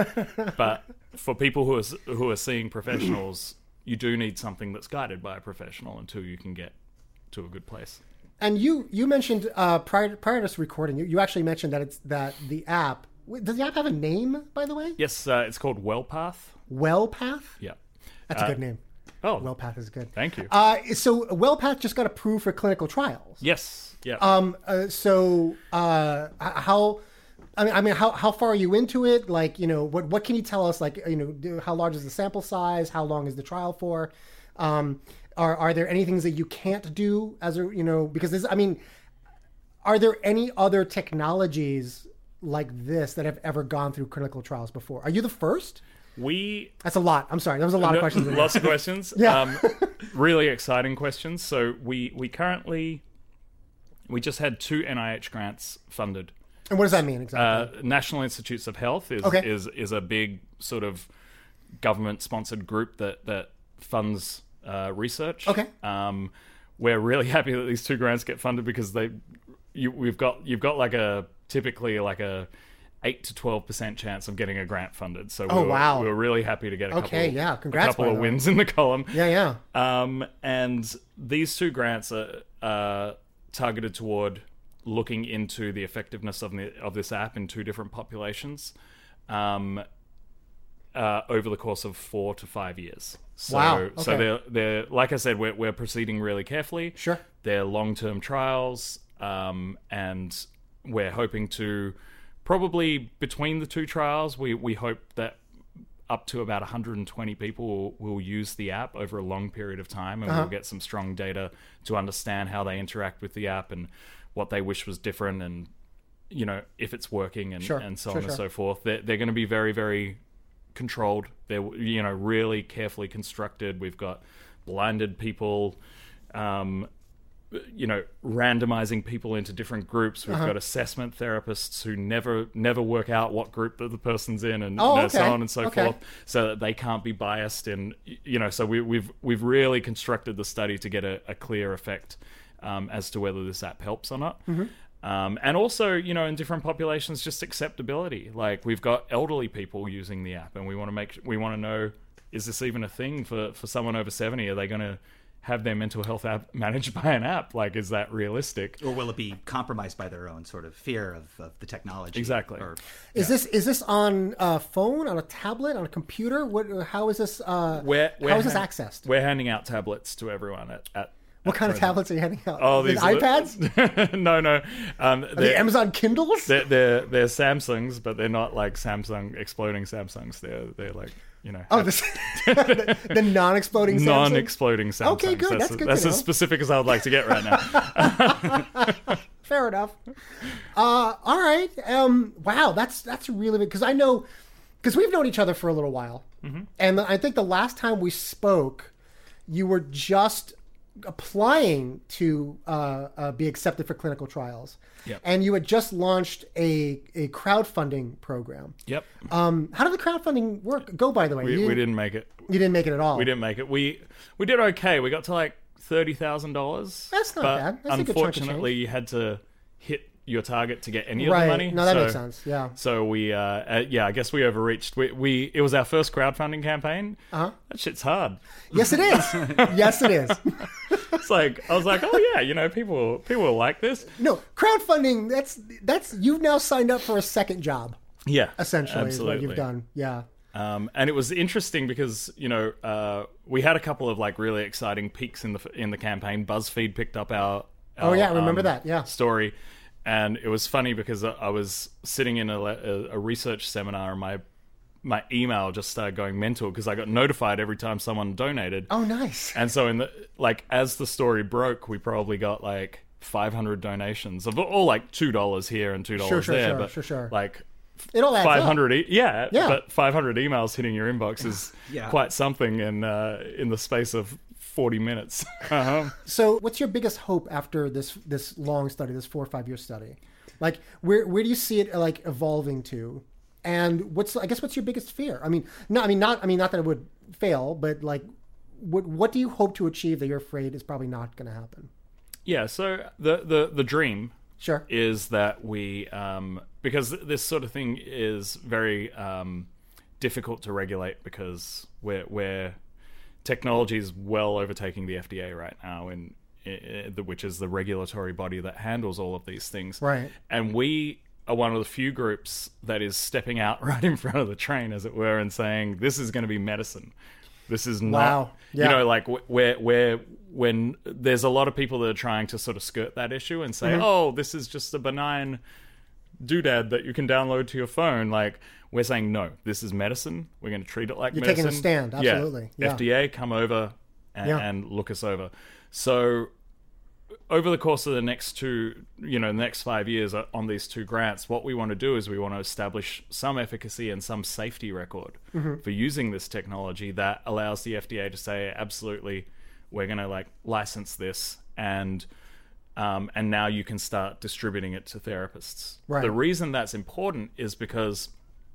but for people who are who are seeing professionals, you do need something that's guided by a professional until you can get to a good place. And you you mentioned uh, prior prior to this recording, you, you actually mentioned that it's that the app. Does the app have a name, by the way? Yes, uh, it's called WellPath. WellPath? Yeah. That's uh, a good name. Oh. WellPath is good. Thank you. Uh, so WellPath just got approved for clinical trials. Yes. Yeah. Um. Uh, so uh, how... I mean, I mean, how how far are you into it? Like, you know, what what can you tell us? Like, you know, do, how large is the sample size? How long is the trial for? Um, are are there any things that you can't do as a, you know, because this, I mean, are there any other technologies like this that have ever gone through clinical trials before? Are you the first? We That's a lot. I'm sorry. That was a lot no, of questions. Lots of questions. Yeah. Um, really exciting questions. So we we currently we just had two N I H grants funded. And what does that mean exactly? Uh, National Institutes of Health is Okay. is is a big sort of government-sponsored group that that funds uh, research. Okay. Um, we're really happy that these two grants get funded because they, you, we've got you've got like a typically like a eight to twelve percent chance of getting a grant funded. So Oh, we were, wow. we were really happy to get a Okay, couple, yeah, a congrats, couple by of the way. wins in the column. Yeah, yeah. Um, and these two grants are uh, targeted toward looking into the effectiveness of, the, of this app in two different populations um, uh, over the course of four to five years. So, Wow, okay. So they're, they're, like I said, we're, we're proceeding really carefully. Sure. They're long-term trials, um, and we're hoping to probably between the two trials, we, we hope that up to about one hundred twenty people will, will use the app over a long period of time, and Uh-huh. we'll get some strong data to understand how they interact with the app and what they wish was different, and you know if it's working, and, Sure, and so sure, on and sure. so forth. They're, they're going to be very, very controlled. They're you know really carefully constructed. We've got blinded people, um, you know, randomizing people into different groups. We've Uh-huh. got assessment therapists who never never work out what group that the person's in, and Oh, you know, so okay. on and so Okay. forth, so that they can't be biased. And you know, so we, we've we've really constructed the study to get a, a clear effect um, as to whether this app helps or not. Mm-hmm. Um, and also, you know, in different populations, just acceptability. Like we've got elderly people using the app, and we want to make we want to know, is this even a thing for for someone over seventy? Are they going to have their mental health app managed by an app? Like, is that realistic? Or will it be compromised by their own sort of fear of, of the technology? Exactly. Or, Is this is this on a phone, on a tablet, on a computer? What? How is this? Uh, We're, we're how is this hand- accessed? We're handing out tablets to everyone at. at What at kind of present. tablets are you handing out? Oh, Is it these are the- iPads? no, no. Um, Are they they're, Amazon Kindles? they're, they're they're Samsungs, but they're not like Samsung exploding Samsungs. They're they're like you know. Oh, this, the, the non-exploding Samsung? non-exploding Samsungs. Okay, good. That's That's, good that's to as know. specific as I would like to get right now. Fair enough. Uh, all right. Um, wow, that's that's really because I know because we've known each other for a little while, Mm-hmm. and I think the last time we spoke, you were just applying to uh, uh, be accepted for clinical trials, Yep. and you had just launched a a crowdfunding program. Yep. Um, how did the crowdfunding work? Go by the way, We, you, we didn't make it. You didn't make it at all. We didn't make it. We we did okay. We got to like thirty thousand dollars. That's not but bad. That's a good chunk of unfortunately, you had to hit your target to get any Right. of the money. No, that so, makes sense. Yeah. So we, uh, uh, yeah, I guess we overreached. We, we it was our first crowdfunding campaign. Uh-huh. That shit's hard. Yes, it is. Yes, it is. It's like I was like, oh yeah, you know, people people will like this. No, crowdfunding. That's that's you've now signed up for a second job. Yeah, Essentially, absolutely. is what you've done. Yeah. Um, and it was interesting because you know uh, we had a couple of like really exciting peaks in the in the campaign. BuzzFeed picked up our, our Oh, yeah, I remember um, that, yeah. story, and it was funny because I I was sitting in a, a, a research seminar, and my my email just started going mental because I got notified every time someone donated. Oh, nice. And so in the like as the story broke, we probably got like five hundred donations of all like two dollars here and two dollars Sure, sure, there, sure, but sure, sure. like It all adds up. five hundred e- yeah, Yeah. but five hundred emails hitting your inbox is Yeah. quite something in uh, in the space of forty minutes. uh-huh. So, what's your biggest hope after this this long study, this four or five year study? Like, where where do you see it like evolving to? And what's I guess what's your biggest fear? I mean, no, I mean not I mean not that it would fail, but like, what what do you hope to achieve that you're afraid is probably not going to happen? Yeah, so the the the dream Sure. is that we um, because this sort of thing is very um, difficult to regulate because we're we're technology is well overtaking the F D A right now, in, in, in which is the regulatory body that handles all of these things. Right. And we are one of the few groups that is stepping out right in front of the train, as it were, and saying this is going to be medicine. This is not, Wow. Yeah. you know, like where where when there's a lot of people that are trying to sort of skirt that issue and say, Mm-hmm. oh, this is just a benign doodad that you can download to your phone. Like, we're saying, no, this is medicine. We're going to treat it like You're medicine. taking a stand, Yeah. absolutely. Yeah. F D A, come over and, Yeah. and look us over. So over the course of the next two, you know, next five years on these two grants, what we want to do is we want to establish some efficacy and some safety record Mm-hmm. for using this technology that allows the F D A to say, absolutely, we're going to like license this and um, and now you can start distributing it to therapists. Right. The reason that's important is because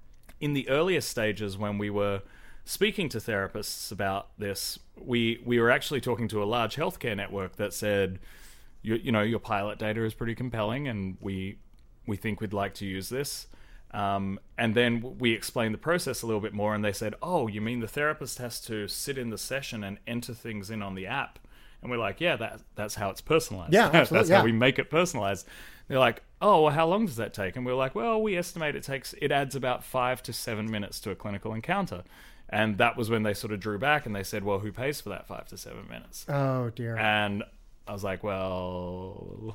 in the earlier stages when we were speaking to therapists about this, we we were actually talking to a large healthcare network that said, you, you know, your pilot data is pretty compelling and we we think we'd like to use this. Um, and then we explained the process a little bit more and they said, oh, you mean the therapist has to sit in the session and enter things in on the app? And we're like, yeah, that, that's how it's personalized. Yeah, absolutely, That's yeah. how we make it personalized. They're like, oh, well, how long does that take? And we're like, well, we estimate it takes, it adds about five to seven minutes to a clinical encounter. And that was when they sort of drew back and they said, well, who pays for that five to seven minutes? Oh dear. And I was like, well,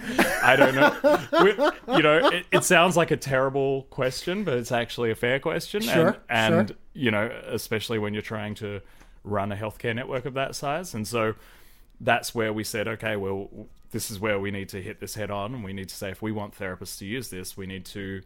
I don't know. We, you know, it, it sounds like a terrible question, but it's actually a fair question. Sure, and, and sure. you know, especially when you're trying to run a healthcare network of that size. And so that's where we said, okay, well, this is where we need to hit this head on. And we need to say, if we want therapists to use this, we need to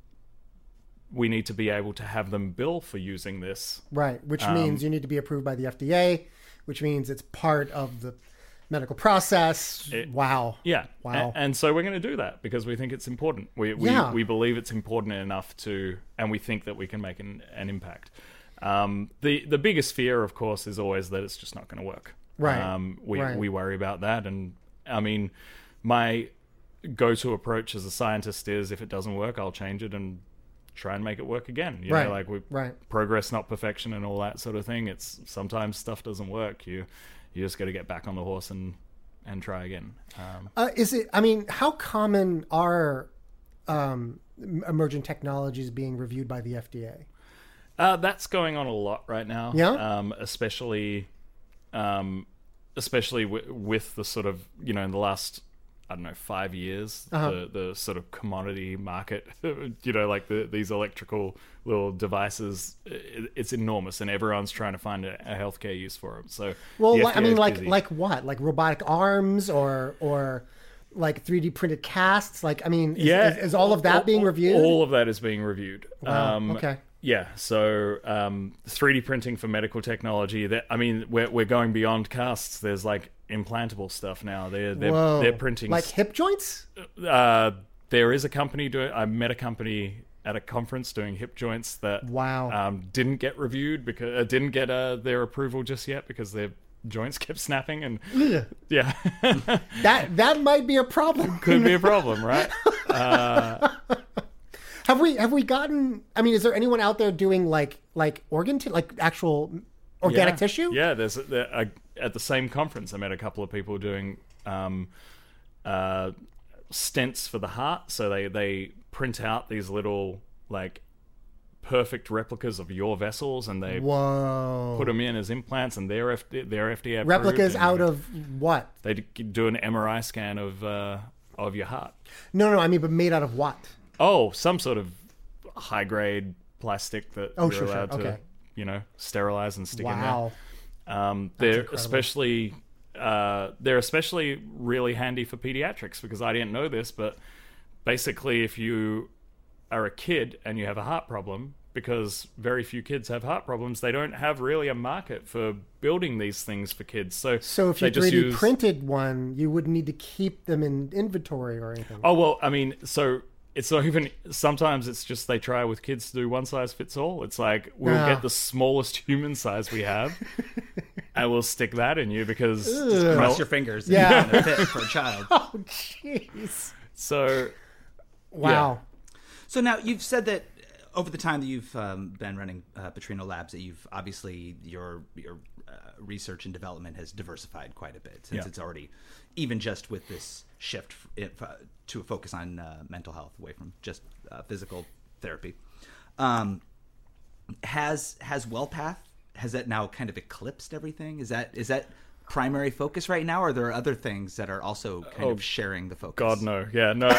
we need to be able to have them bill for using this. Right, which Um, means you need to be approved by the F D A, which means it's part of the medical process. It- wow. Yeah. Wow. A- And, so we're going to do that because we think it's important. We we, Yeah. we believe it's important enough to, and we think that we can make an, an impact. Um, the the biggest fear, of course, is always that it's just not going to work. Right. Um, we Right. we worry about that, and I mean, my go-to approach as a scientist is if it doesn't work, I'll change it and try and make it work again. You Right. know, like we Right. progress, not perfection, and all that sort of thing. It's sometimes stuff doesn't work. You you just got to get back on the horse and and try again. Um, Uh, is it? I mean, how common are um, emerging technologies being reviewed by the F D A? Uh, that's going on a lot right now. Yeah? Um, especially, um, especially w- with the sort of, you know, in the last, I don't know, five years, Uh-huh. the the sort of commodity market, you know, like the, these electrical little devices, it, it's enormous, and everyone's trying to find a, a healthcare use for them. So, Well, the li- I F D A mean, is like busy. like what? Like robotic arms or or like three D printed casts? Like, I mean, is, yeah, is, is all of that being reviewed? All of that is being reviewed. Wow, Um, okay. Yeah, so um, three D printing for medical technology. That I mean, we're we're going beyond casts. There's like implantable stuff now. They're they're, Whoa. they're printing. like hip joints. uh, there is a company doing. I met a company at a conference doing hip joints that Wow. um, didn't get reviewed because uh, didn't get uh, their approval just yet because their joints kept snapping and yeah, That that might be a problem. could be a problem, right? Have we have we gotten? I mean, is there anyone out there doing like like organ t- like actual organic yeah. tissue? Yeah, there's there, I, at the same conference I met a couple of people doing um, uh, stents for the heart. So they they print out these little like perfect replicas of your vessels, and they Whoa. put them in as implants, and they're F- they're F D A approved, Replicas and out of what? They d- do an M R I scan of uh, of your heart. No, no, I mean, but made out of what? Oh, some sort of high grade plastic that Oh, you're sure, sure. allowed to, Okay. you know, sterilize and stick in there. Wow. Um, they're incredible. especially uh, they're especially really handy for pediatrics because I didn't know this, but basically, if you are a kid and you have a heart problem, because very few kids have heart problems, they don't have really a market for building these things for kids. So, So if they you just three D use... printed one, you wouldn't need to keep them in inventory or anything. Oh well, I mean, so. It's not even, sometimes it's just they try with kids to do one size fits all. It's like, we'll Ah. get the smallest human size we have and we'll stick that in you because, Cross your fingers. Yeah. And it's gonna fit for a child. Oh, jeez. so Wow. So now you've said that over the time that you've um, been running uh, Petrino Labs, that you've obviously your your uh, research and development has diversified quite a bit since Yeah. it's already, even just with this shift f- uh, to a focus on uh, mental health away from just uh, physical therapy. Um, has has WellPath, has that now kind of eclipsed everything? Is that is that primary focus right now, or are there other things that are also kind Oh, of sharing the focus? God, no. Yeah, no.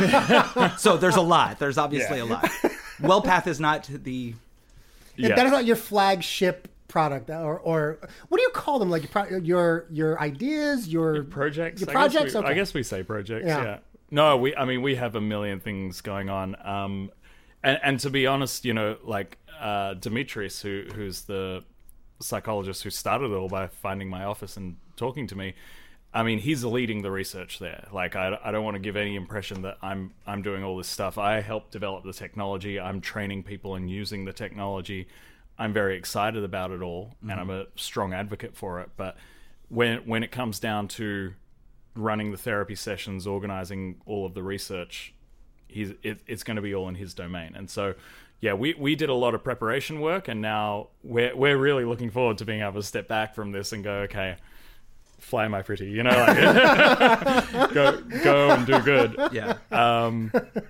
I So there's a lot. There's obviously Yeah. a lot. WellPath is not the Yeah, yeah. That is not your flagship product, or or what do you call them? Like your pro- your your ideas, your projects. Your I projects. Guess we, okay. I guess we say projects. Yeah. Yeah. No, we. I mean, we have a million things going on. Um, and and to be honest, you know, like uh, Demetrius, who who's the psychologist who started it all by finding my office and talking to me. I mean, he's leading the research there. Like, I, I don't want to give any impression that I'm I'm doing all this stuff. I helped develop the technology. I'm training people and using the technology. I'm very excited about it all, mm-hmm. and I'm a strong advocate for it. But when when it comes down to running the therapy sessions, organizing all of the research, he's it, it's going to be all in his domain. And so, yeah, we, we did a lot of preparation work, and now we're we're really looking forward to being able to step back from this and go, okay, fly my pretty, you know, like go go and do good. yeah. Um,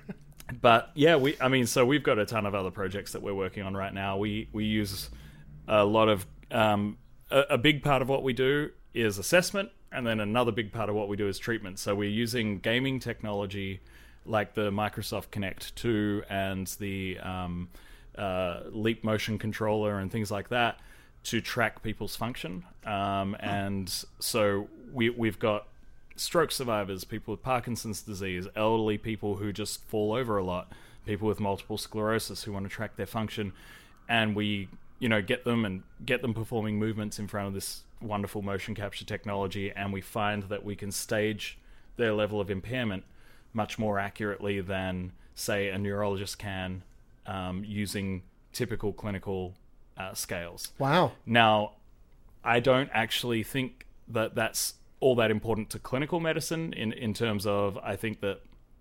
but yeah, we I mean, so we've got a ton of other projects that we're working on right now. We we use a lot of um, a, a big part of what we do is assessment, and then another big part of what we do is treatment. So we're using gaming technology like the Microsoft Kinect two and the um, uh, Leap Motion controller and things like that to track people's function. Um, and so we, we've got stroke survivors, people with Parkinson's disease, elderly people who just fall over a lot, people with multiple sclerosis who want to track their function. And we, you know, get them and get them performing movements in front of this wonderful motion capture technology. And we find that we can stage their level of impairment much more accurately than, say, a neurologist can um, using typical clinical uh, scales. Wow. Now, I don't actually think that that's all that important to clinical medicine in, in terms of, I think that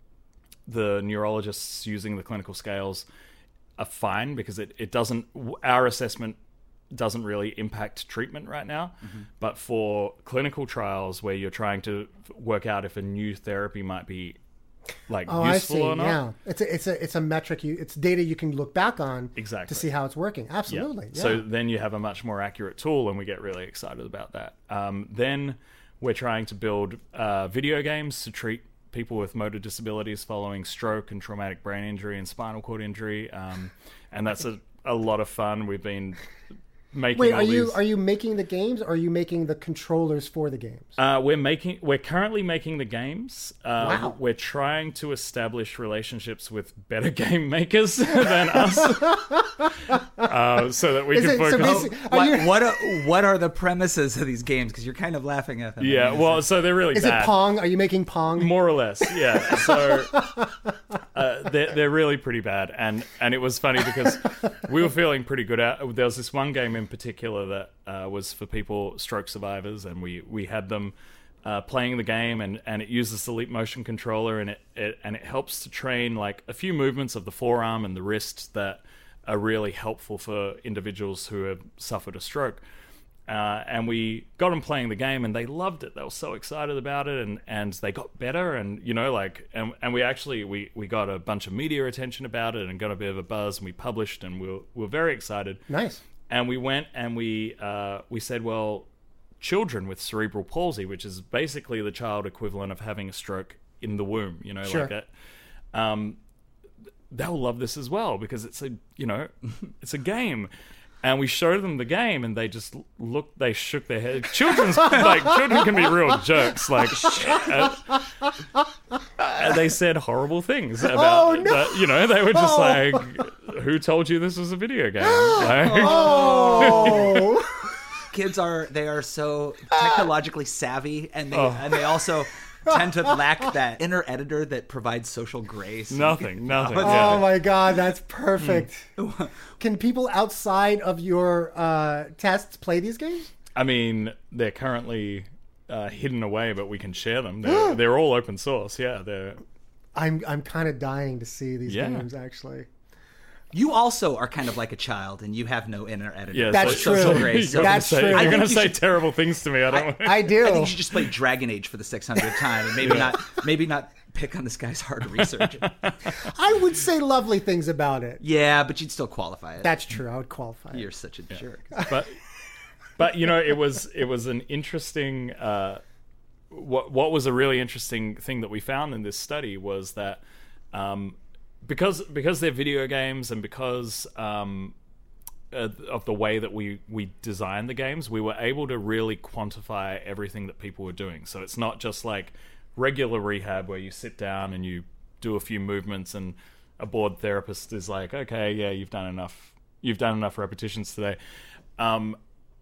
the neurologists using the clinical scales are fine because it, it doesn't, our assessment doesn't really impact treatment right now. Mm-hmm. But for clinical trials where you're trying to work out if a new therapy might be like Oh, I useful see. or not. Yeah, it's a it's a it's a metric. You it's data you can look back on Exactly. to see how it's working. Yeah. Absolutely. Yeah. So then you have a much more accurate tool, and we get really excited about that. Um, then we're trying to build uh, video games to treat people with motor disabilities following stroke and traumatic brain injury and spinal cord injury, um, and that's a, a lot of fun. We've been making. Wait, all are you these... are you making the games, or are you making the controllers for the games? Uh, we're making. We're currently making the games. Uh, Wow. We're trying to establish relationships with better game makers than us, uh, so that we Is can it- so focus. basically- Are What, you- what are what are the premises of these games? Because you're kind of laughing at them. yeah, well, so they're really Is bad. it Pong? Are you making Pong? More or less, yeah. So uh, they're they're really pretty bad, and and it was funny because we were feeling pretty good out. There was this one game in particular that uh, was for people stroke survivors, and we we had them uh, playing the game, and and it uses the Leap Motion controller, and it, it and it helps to train like a few movements of the forearm and the wrist that are really helpful for individuals who have suffered a stroke. Uh, and we got them playing the game, and they loved it. They were so excited about it, and, and they got better. And you know, like, and, and we actually we, we got a bunch of media attention about it, and got a bit of a buzz. And we published, and we were, we were very excited. Nice. And we went and we uh, we said, well, children with cerebral palsy, which is basically the child equivalent of having a stroke in the womb, you know, Sure. like that. Um, they'll love this as well because it's a, you know, it's a game. And we showed them the game, and they just looked. They shook their head. Children's like children can be real jerks. Like, and, and they said horrible things about. Oh, no. that, you know, they were just like, "Who told you this was a video game?" Like, Oh. Kids are they are so technologically savvy, and they Oh. and they also tend to lack that inner editor that provides social grace. nothing, nothing. Oh yeah. my God, that's perfect. Can people outside of your uh, tests play these games? I mean, they're currently uh, hidden away, but we can share them. They're, they're all open source. Yeah, they're. I'm I'm kind of dying to see these Yeah. games actually. You also are kind of like a child, and you have no inner editor. Yeah, That's so- true. Social grace. You're gonna That's say, true. You're I going to think you say should- terrible things to me. I don't. I do. I think you should just play Dragon Age for the six hundredth time, and maybe not maybe not pick on this guy's hard research. I would say lovely things about it. Yeah, but you'd still qualify it. That's true. I would qualify it. You're such a jerk. but but you know it was it was an interesting uh what what was a really interesting thing that we found in this study was that um because because they're video games and because um uh, of the way that we we designed the games, we were able to really quantify everything that people were doing. So it's not just like regular rehab where you sit down and you do a few movements and a bored therapist is like, okay, yeah, you've done enough you've done enough repetitions today. Um,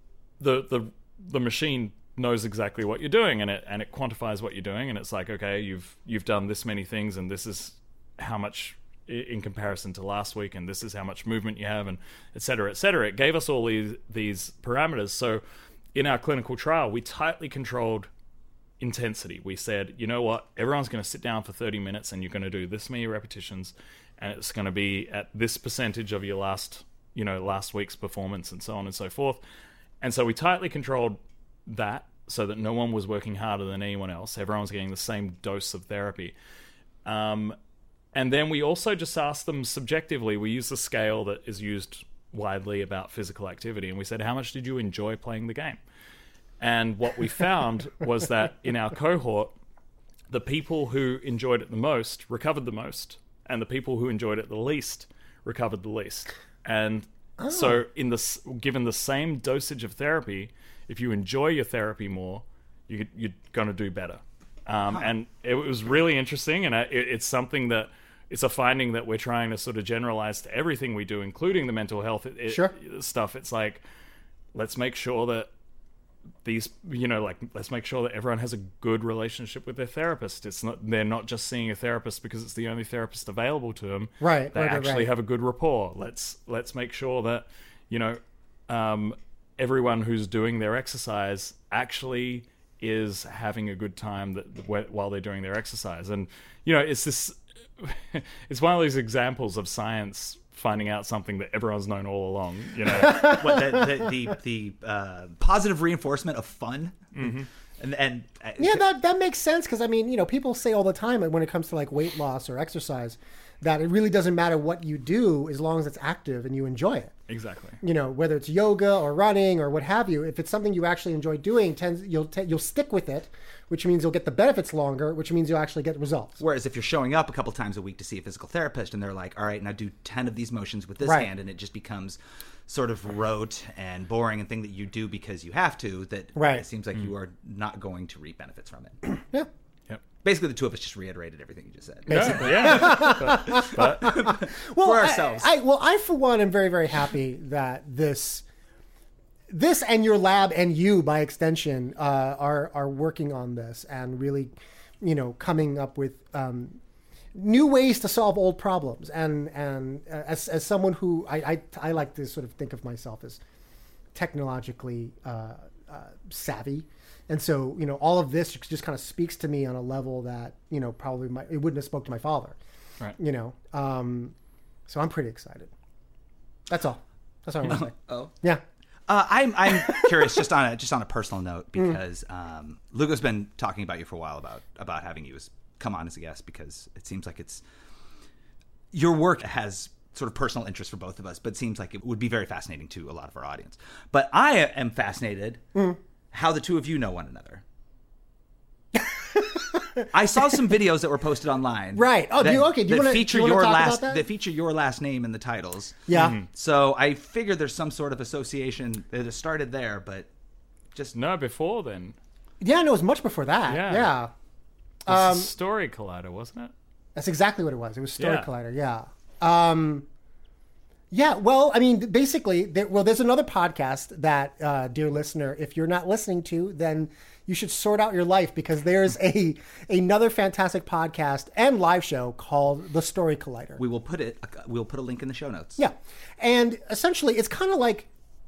the the the machine knows exactly what you're doing, and it and it quantifies what you're doing, and it's like, okay, you've you've done this many things, and this is how much i- in comparison to last week, and this is how much movement you have, and et cetera, et cetera. It gave us all these these parameters. So in our clinical trial, we tightly controlled intensity. We said, you know what, everyone's going to sit down for thirty minutes, and you're going to do this many repetitions, and it's going to be at this percentage of your last, you know, last week's performance, and so on and so forth. And so we tightly controlled that so that no one was working harder than anyone else. Everyone was getting the same dose of therapy. Um, and then we also just asked them subjectively. We used a scale that is used widely about physical activity, and we said, how much did you enjoy playing the game? And what we found was that in our cohort, the people who enjoyed it the most recovered the most, and the people who enjoyed it the least recovered the least. And so in the given the same dosage of therapy, if you enjoy your therapy more, you, you're going to do better. Um, and it was really interesting, and it, it's something that it's a finding that we're trying to sort of generalize to everything we do, including the mental health it, Sure. stuff. It's like, let's make sure that these, you know, like, let's make sure that everyone has a good relationship with their therapist. It's not, they're not just seeing a therapist because it's the only therapist available to them. Right, They right, right, actually right. have a good rapport. Let's, let's make sure that, you know, um, everyone who's doing their exercise actually is having a good time that while they're doing their exercise. And, you know, it's this, it's one of these examples of science finding out something that everyone's known all along, you know. What the the the, the uh, positive reinforcement of fun, Mm-hmm. and and uh, Yeah, that that makes sense because I mean, you know, people say all the time when it comes to like weight loss or exercise that it really doesn't matter what you do as long as it's active and you enjoy it. Exactly. You know, whether it's yoga or running or what have you, if it's something you actually enjoy doing, tends you'll t- you'll stick with it, which means you'll get the benefits longer, which means you'll actually get results. Whereas if you're showing up a couple times a week to see a physical therapist and they're like, all right, now do ten of these motions with this Right. hand, and it just becomes sort of rote and boring and thing that you do because you have to, that Right. it seems like you are not going to reap benefits from it. Yeah. Yep. Basically, the two of us just reiterated everything you just said. Yeah, yeah. but, but Well, For I- ourselves. I, well, I for one am very, very happy that this, this and your lab and you by extension uh, are are working on this and really, you know, coming up with um, new ways to solve old problems. And and uh, as as someone who I, I I like to sort of think of myself as technologically uh, uh, savvy. And so, you know, all of this just kind of speaks to me on a level that, you know, probably my, it wouldn't have spoke to my father. Right. You know, um, so I'm pretty excited. That's all. That's all I want to say. Oh. Yeah. Uh, I'm I'm curious, just on a just on a personal note, because um, Lugo's been talking about you for a while about about having you as come on as a guest, because it seems like it's your work has sort of personal interest for both of us, but it seems like it would be very fascinating to a lot of our audience. But I am fascinated how the two of you know one another. I saw some videos that were posted online. Right. Oh, do that, you- okay, do you that wanna- feature do you wanna your talk last about that? feature your last name in the titles. Yeah. So I figured there's some sort of association that has started there, but just No, before then. Yeah, no, it was much before that. Yeah. Yeah. It was Um, Story Collider, wasn't it? That's exactly what it was. It was Story Yeah. Collider. Yeah. Um, yeah. Well, I mean, basically, there, well, there's another podcast that, uh, dear listener, if you're not listening to, then you should sort out your life because there's a another fantastic podcast and live show called The Story Collider. we will put it. We'll put a link in the show notes. Yeah. And essentially, it's kind of like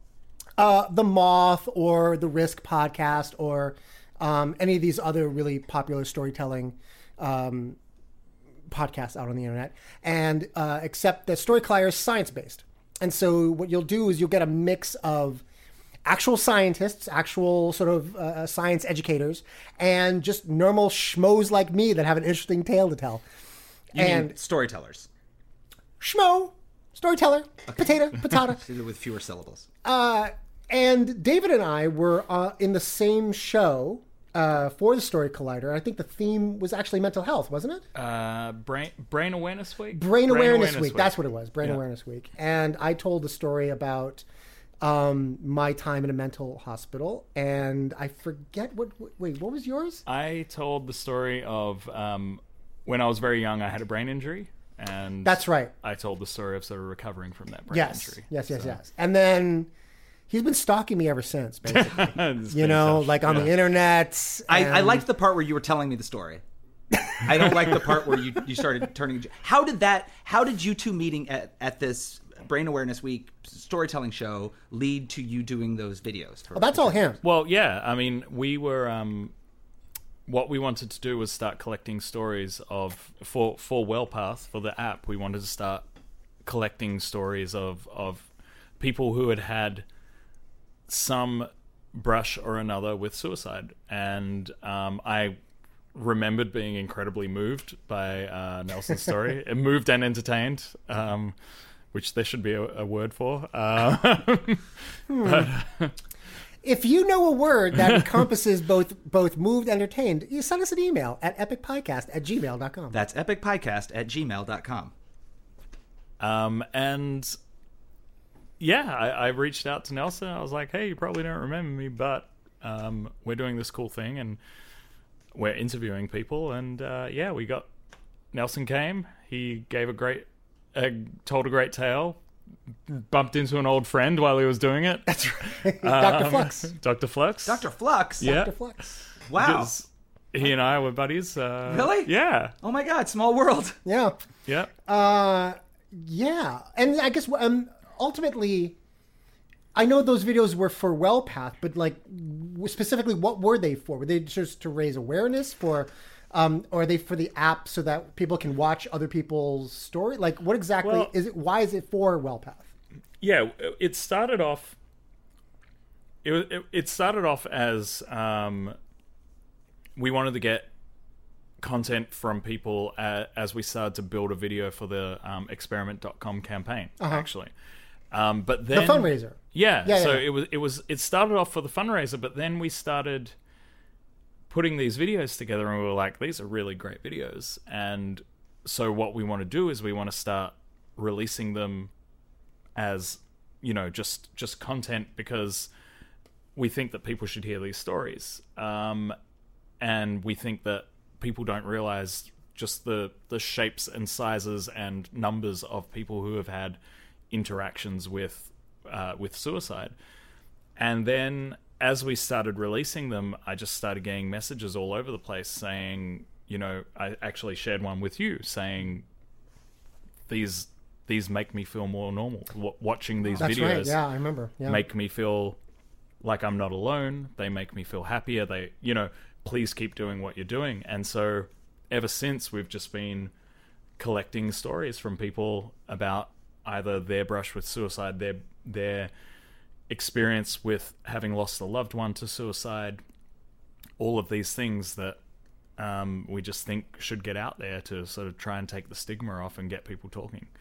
uh, The Moth or The Risk podcast or um, any of these other really popular storytelling um, podcasts out on the internet. And uh, except the Story Collider is science-based. And so what you'll do is you'll get a mix of actual scientists, actual sort of uh, science educators, and just normal schmoes like me that have an interesting tale to tell. You and mean storytellers schmo, storyteller, potato, patata. with fewer syllables. Uh, and David and I were uh, in the same show uh, for the Story Collider. I think the theme was actually mental health, wasn't it? Uh, brain Brain Awareness Week. Brain, Awareness, Week. That's what it was. Brain Yeah. Awareness Week. And I told the story about um, my time in a mental hospital, and I forget what. Wait, what was yours? I told the story of um, when I was very young. I had a brain injury, and That's right. I told the story of sort of recovering from that brain Yes, injury. yes, yes, So, yes. And then he's been stalking me ever since, basically. it's you been know, tough. like on the Yeah. internet. I, I and- liked the part where you were telling me the story. I don't like the part where you, you started turning. How did that? How did you two meeting at, at this Brain Awareness Week storytelling show lead to you doing those videos? For, Well, that's all him. Well, yeah. I mean, we were. Um, what we wanted to do was start collecting stories of for for WellPath for the app. We wanted to start collecting stories of of people who had had some brush or another with suicide, and um, I remembered being incredibly moved by uh, Nelson's story. Moved and entertained, um, which there should be a, a word for. Uh, but, If you know a word that encompasses both both moved and entertained, you send us an email at epicpodcast at gmail dot com. That's epicpodcast at gmail dot com. um, and yeah, I, I reached out to Nelson. I was like, "Hey, you probably don't remember me, but um, we're doing this cool thing, and we're interviewing people." And uh, yeah, we got Nelson came. He gave a great, uh, told a great tale. Bumped into an old friend while he was doing it. That's right, Doctor Flux. Doctor Flux. Doctor Flux. Yeah. Doctor Flux. Wow. Because he and I were buddies. Uh, Really? Yeah. Oh my God. Small world. Yeah. Yeah. Uh, yeah. And I guess um, ultimately, I know those videos were for WellPath, but like w- specifically, what were they for? Were they just to raise awareness for, um, or are they for the app so that people can watch other people's story? Like, what exactly Well- is it? Why is it for WellPath? Yeah. It started off. It was. It, it started off as um, we wanted to get content from people uh, as we started to build a video for the um, experiment dot com campaign. Actually, um, but The then fundraiser. Yeah, Yeah, so yeah. it was it was it started off for the fundraiser, but then we started putting these videos together, and we were like, these are really great videos. And so what we want to do is we want to start releasing them as, you know, just just content because we think that people should hear these stories, um, and we think that people don't realize just the the shapes and sizes and numbers of people who have had interactions with uh, with suicide. And then as we started releasing them, I just started getting messages all over the place saying, you know, I actually shared one with you saying these these make me feel more normal. W- watching these That's videos right. Yeah, I remember. Yeah. make me feel like I'm not alone. They make me feel happier. They, you know, please keep doing what you're doing. And so ever since, we've just been collecting stories from people about either their brush with suicide, their their experience with having lost a loved one to suicide, all of these things that um, we just think should get out there to sort of try and take the stigma off and get people talking.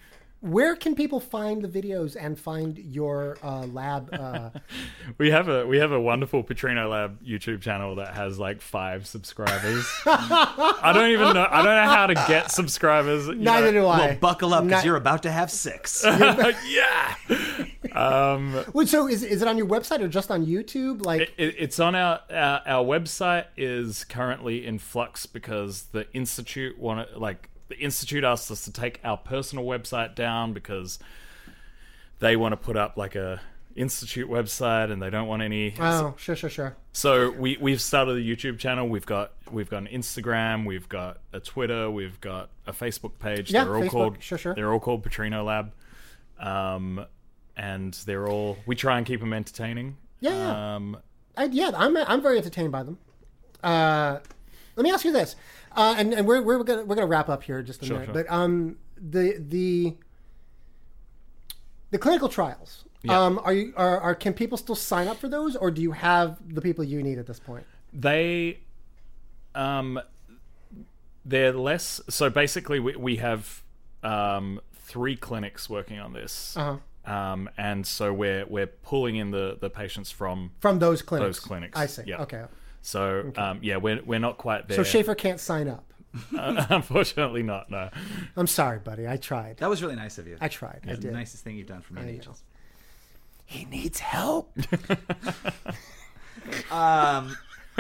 where can people find the videos and find your uh, lab? Uh... We have a we have a wonderful Petrino Lab YouTube channel that has like five subscribers. I don't even know. I don't know how to get subscribers. you Neither know. do I. Well, buckle up because Not- you're about to have six. Yeah. Um, Wait, so is is it on your website or just on YouTube? Like, it, it, it's on our, our our website is currently in flux because the institute want like the institute asked us to take our personal website down because they want to put up like a institute website and they don't want any. oh, sure, sure, sure. So we we've started a YouTube channel. We've got we've got an Instagram. We've got a Twitter. We've got a Facebook page. Yeah, they're all Facebook, called sure, sure. They're all called Petrino Lab, um, and they're all we try and keep them entertaining. Yeah, yeah. Um, I, yeah, I'm I'm very entertained by them. Uh, let me ask you this, uh, and and we're we're gonna we're gonna wrap up here in just a Sure, minute. sure. But um, the the the clinical trials. Yeah. Um, are you are, are can people still sign up for those, or do you have the people you need at this point? they, um, they're less. So basically, we we have um three clinics working on this. Uh-huh. Um, and so we're we're pulling in the, the patients from From those clinics. those clinics. I see. Yeah. Okay. So um, yeah, we're we're not quite there. So Schaefer can't sign up. Uh, unfortunately, not. No. I'm sorry, buddy. I tried. That was really nice of you. I tried. I It's the did. nicest thing you've done for many I years. He needs help. Um,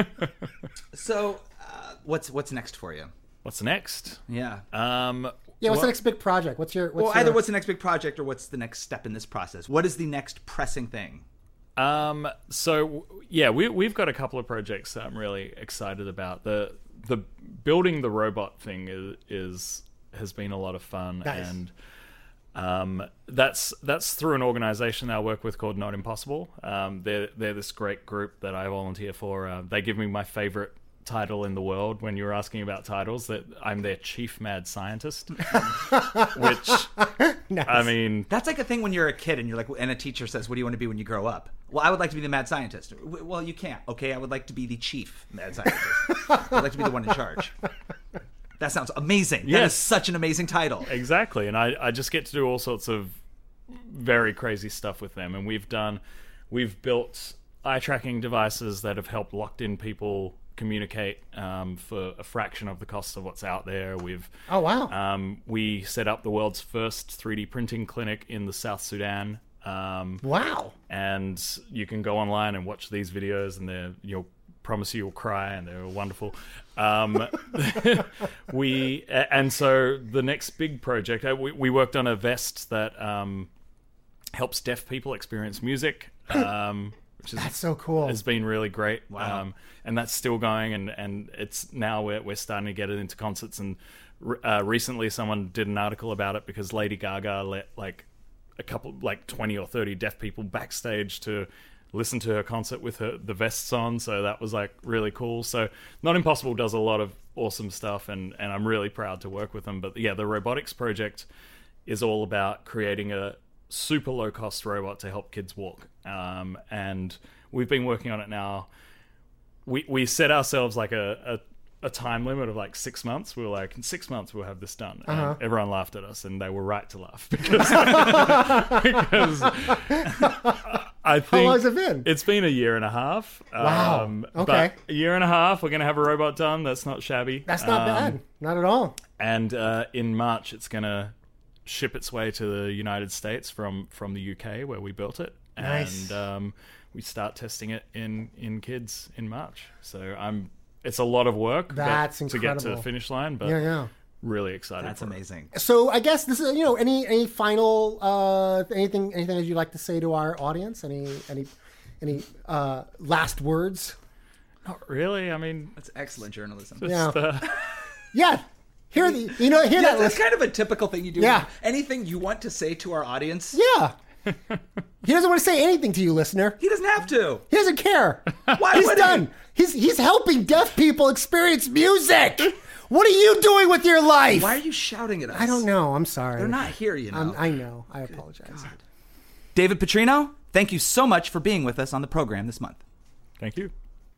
so, uh, what's what's next for you? What's next? Yeah. Um, Yeah. What's well- the next big project? What's your? What's well, either your, what's the next big project or what's the next step in this process? What is the next pressing thing? Um, so yeah, we we've got a couple of projects that I'm really excited about. The the building the robot thing is, is has been a lot of fun, Nice. and um, that's that's through an organization I work with called Not Impossible. Um, they're they're this great group that I volunteer for. Uh, they give me my favorite title in the world when you were asking about titles, that I'm their chief mad scientist, which Nice. I mean, That's like a thing when you're a kid and you're like, and a teacher says, "What do you want to be when you grow up?" Well, I would like to be the mad scientist. W- Well, you can't. Okay, I would like to be the chief mad scientist. I'd like to be the one in charge. That sounds amazing. That is Yes. such an amazing title. Exactly, and I, I just get to do all sorts of very crazy stuff with them. And we've done, we've built eye tracking devices that have helped locked in people communicate um, for a fraction of the cost of what's out there. We've Oh wow. um, we set up the world's first three D printing clinic in the South Sudan. Um, wow. and you can go online and watch these videos, and they're you'll promise you'll cry, and they're wonderful. Um, we and so the next big project, uh, we, we worked on a vest that um, helps deaf people experience music, um, which is That's so cool. has been really great. Wow. Um, and that's still going, and, and it's now we're we're starting to get it into concerts. And uh, recently, someone did an article about it because Lady Gaga let like a couple, like twenty or thirty deaf people backstage to listen to her concert with her the vests on. So that was like really cool. So Not Impossible does a lot of awesome stuff, and and I'm really proud to work with them. But yeah, the robotics project is all about creating a super low cost robot to help kids walk. Um, and we've been working on it now. We we set ourselves like a, a, a time limit of like six months. We were like, in six months we'll have this done. And Uh-huh. everyone laughed at us, and they were right to laugh because, because I think How long has it been? it's been a year and a half. Wow. Um, Okay. But a year and a half, we're going to have a robot done. That's not shabby. That's not Um, bad. Not at all. And uh, in March, it's going to ship its way to the United States from, from the U K, where we built it. Nice. And um, we start testing it in, in kids in March. So I'm. It's a lot of work but- That's to get to incredible. the finish line, but Yeah, yeah. really excited. That's for it. amazing. So I guess this is, you know, any any final uh, anything anything that you'd like to say to our audience? Any any any uh, last words? Not really. I mean, That's excellent journalism. just, Yeah. uh, Yeah. Hear the you know hear Yeah, that that's list. kind of a typical thing you do. Yeah. Anything you want to say to our audience, Yeah. He doesn't want to say anything to you, listener. he doesn't have to. He doesn't care. Why He's would he? done. He's he's helping deaf people experience music. What are you doing with your life? Why are you shouting at us? I don't know. I'm sorry. They're not here, you know. I'm, I know. I apologize. David Petrino, thank you so much for being with us on the program this month. thank you.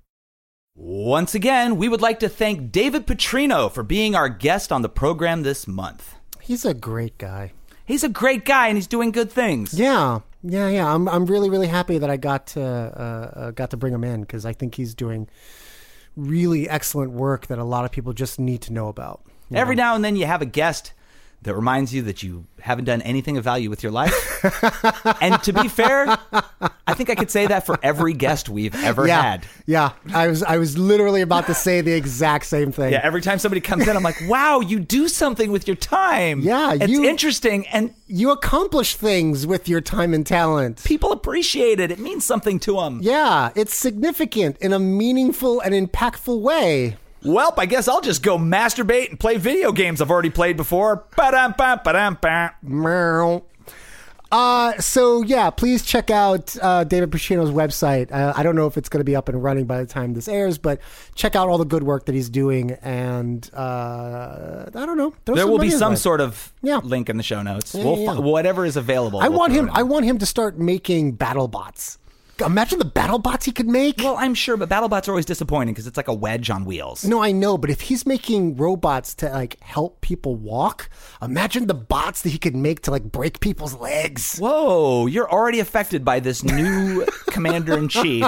Once again, we would like to thank David Petrino for being our guest on the program this month. He's a great guy. He's a great guy, and he's doing good things. Yeah, yeah, yeah. I'm I'm really really happy that I got to uh, uh, got to bring him in because I think he's doing really excellent work that a lot of people just need to know about. you Every know? now and then you have a guest that reminds you that you haven't done anything of value with your life. And to be fair, I think I could say that for every guest we've ever yeah, had. Yeah, I was I was literally about to say the exact same thing. Yeah, every time somebody comes in, I'm like, wow, you do something with your time. Yeah, it's you- interesting, and You accomplish things with your time and talent. people appreciate it. It means something to them. Yeah, it's significant in a meaningful and impactful way. Welp, I guess I'll just go masturbate and play video games I've already played before. Ba-dum-ba, ba-dum-ba. Meow. Uh, so yeah, please check out uh, David Pacino's website. Uh, I don't know if it's going to be up and running by the time this airs, but check out all the good work that he's doing. And uh, I don't know, throw There some will money be his some way. sort of Yeah. link in the show notes. Yeah, we'll yeah, fi- yeah. whatever is available. I we'll want throw him. it in. I want him to start making battle bots. Imagine the battle bots he could make. Well, I'm sure, but BattleBots are always disappointing because it's like a wedge on wheels. No, I know, but if he's making robots to like help people walk, imagine the bots that he could make to like break people's legs. Whoa, you're already affected by this new commander-in-chief.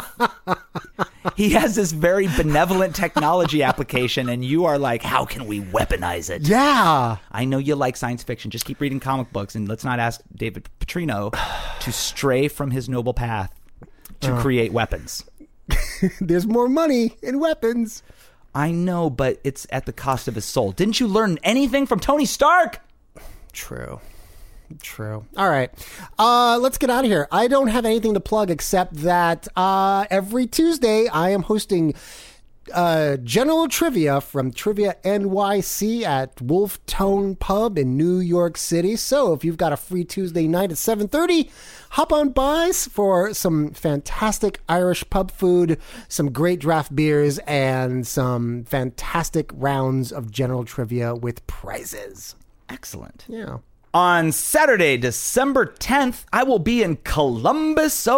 He has this very benevolent technology application, and you are like, how can we weaponize it? Yeah. I know you like science fiction. Just keep reading comic books, and let's not ask David Petrino to stray from his noble path to create weapons. There's more money in weapons. I know, but it's at the cost of his soul. Didn't you learn anything from Tony Stark? True. True. All right. Uh, let's get out of here. I don't have anything to plug except that uh, every Tuesday I am hosting uh, general trivia from Trivia N Y C at Wolf Tone Pub in New York City. So if you've got a free Tuesday night at seven thirty, hop on by for some fantastic Irish pub food, some great draft beers, and some fantastic rounds of general trivia with prizes. Excellent. Yeah. On Saturday, December tenth, I will be in Columbus,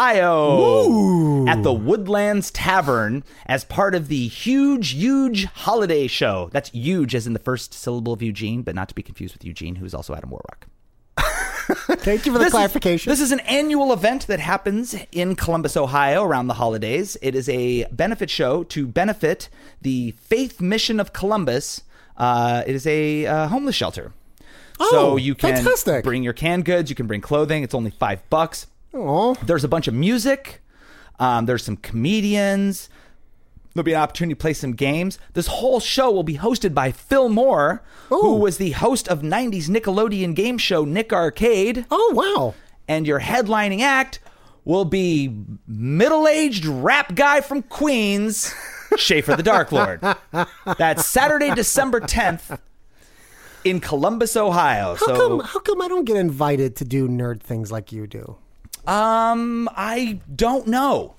Ohio at the Woodlands Tavern as part of the Huge, Huge Holiday Show. That's huge as in the first syllable of Eugene, but not to be confused with Eugene, who is also Adam Warrock. Thank you for the This clarification. Is, this is an annual event that happens in Columbus, Ohio around the holidays. It is a benefit show to benefit the Faith Mission of Columbus. Uh, it is a uh, homeless shelter. Oh, so you can fantastic. bring your canned goods. You can bring clothing. It's only five bucks. Aw. There's a bunch of music. Um, there's some comedians. There'll be an opportunity to play some games. This whole show will be hosted by Phil Moore, Ooh. who was the host of nineties Nickelodeon game show Nick Arcade. Oh, wow. And your headlining act will be middle-aged rap guy from Queens, Schaefer the Dark Lord. That's Saturday, December tenth in Columbus, Ohio. How so, come how come I don't get invited to do nerd things like you do? um, I don't know.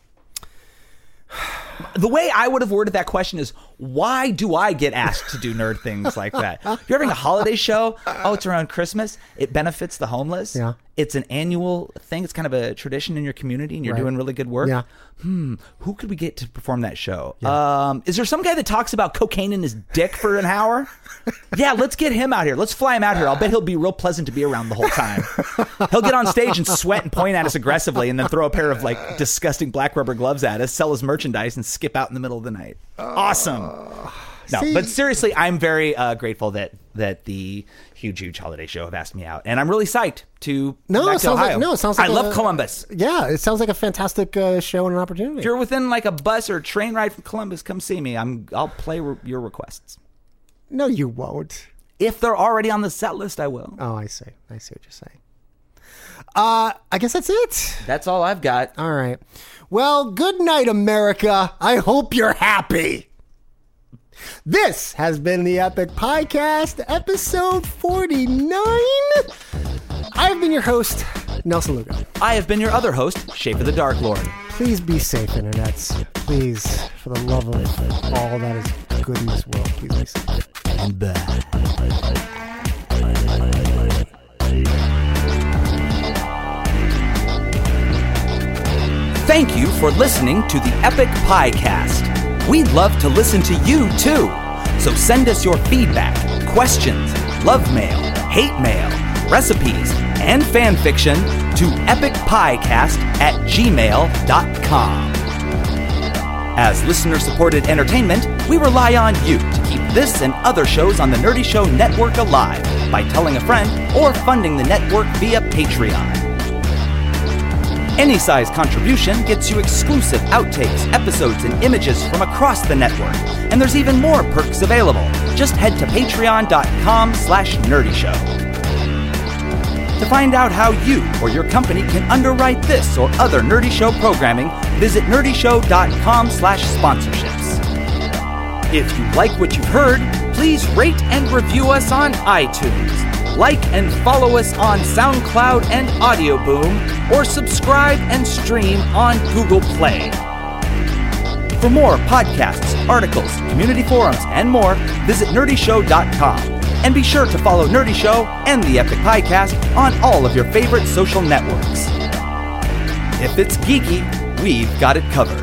The way I would have worded that question is, why do I get asked to do nerd things like that? You're having a holiday show. Oh, it's around Christmas. It benefits the homeless. Yeah. It's an annual thing. It's kind of a tradition in your community, and you're Right. doing really good work. Yeah. Hmm. Who could we get to perform that show? Um, is there some guy that talks about cocaine in his dick for an hour? Yeah, let's get him out here. Let's fly him out here. I'll bet he'll be real pleasant to be around the whole time. He'll get on stage and sweat and point at us aggressively, and then throw a pair of like disgusting black rubber gloves at us, sell his merchandise, and skip out in the middle of the night. Awesome. No, See- but seriously, I'm very uh, grateful that that the Huge Huge Holiday Show have asked me out, and I'm really psyched to No, come back it to sounds like- Ohio. no, it sounds like I a- love Columbus. Yeah, it sounds like a fantastic uh, show and an opportunity. If you're within like a bus or a train ride from Columbus, come see me. I'm I'll play re- your requests. No, you won't. If they're already on the set list, I will. Oh, I see. I see what you're saying. Uh, I guess that's it. That's all I've got. All right. Well, good night, America. I hope you're happy. This has been the Epic Podcast, episode forty-nine. I've been your host, Nelson Lugo. I have been your other host, Schaefer the Dark Lord. Please be safe, internets. Please, for the love of all that is good in this world, please be safe. And bye. Thank you for listening to the Epic Piecast. We'd love to listen to you too. So send us your feedback, questions, love mail, hate mail, recipes, and fan fiction to epicpiecast at gmail dot com. As listener-supported entertainment, we rely on you to keep this and other shows on the Nerdy Show Network alive by telling a friend or funding the network via Patreon. Any size contribution gets you exclusive outtakes, episodes, and images from across the network. And there's even more perks available. Just head to patreon.com slash nerdyshow. To find out how you or your company can underwrite this or other Nerdy Show programming, visit nerdyshow.com slash sponsorships. If you like what you've heard, please rate and review us on iTunes. Like and follow us on SoundCloud and Audio Boom, or subscribe and stream on Google Play. For more podcasts, articles, community forums, and more, visit nerdy show dot com. And be sure to follow Nerdy Show and the Epic Piecast on all of your favorite social networks. If it's geeky, we've got it covered.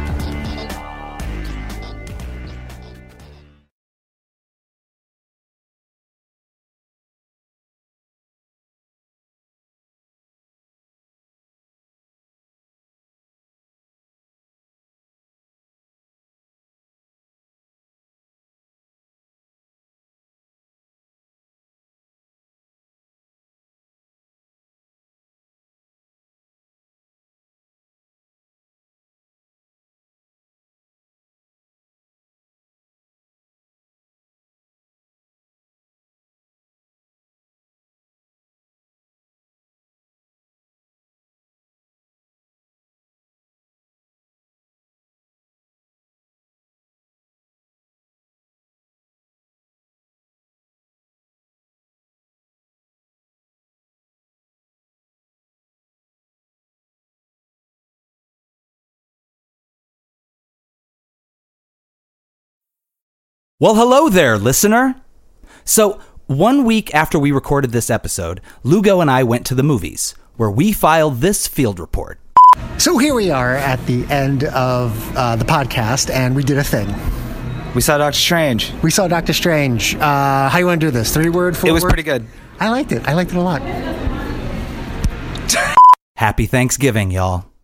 Well, hello there, listener. So, one week after we recorded this episode, Lugo and I went to the movies, where we filed this field report. So here we are at the end of uh, the podcast, and we did a thing. We saw Doctor Strange. We saw Doctor Strange. Uh, how you want to do this? Three word, four It was word? pretty good. I liked it. I liked it a lot. Happy Thanksgiving, y'all.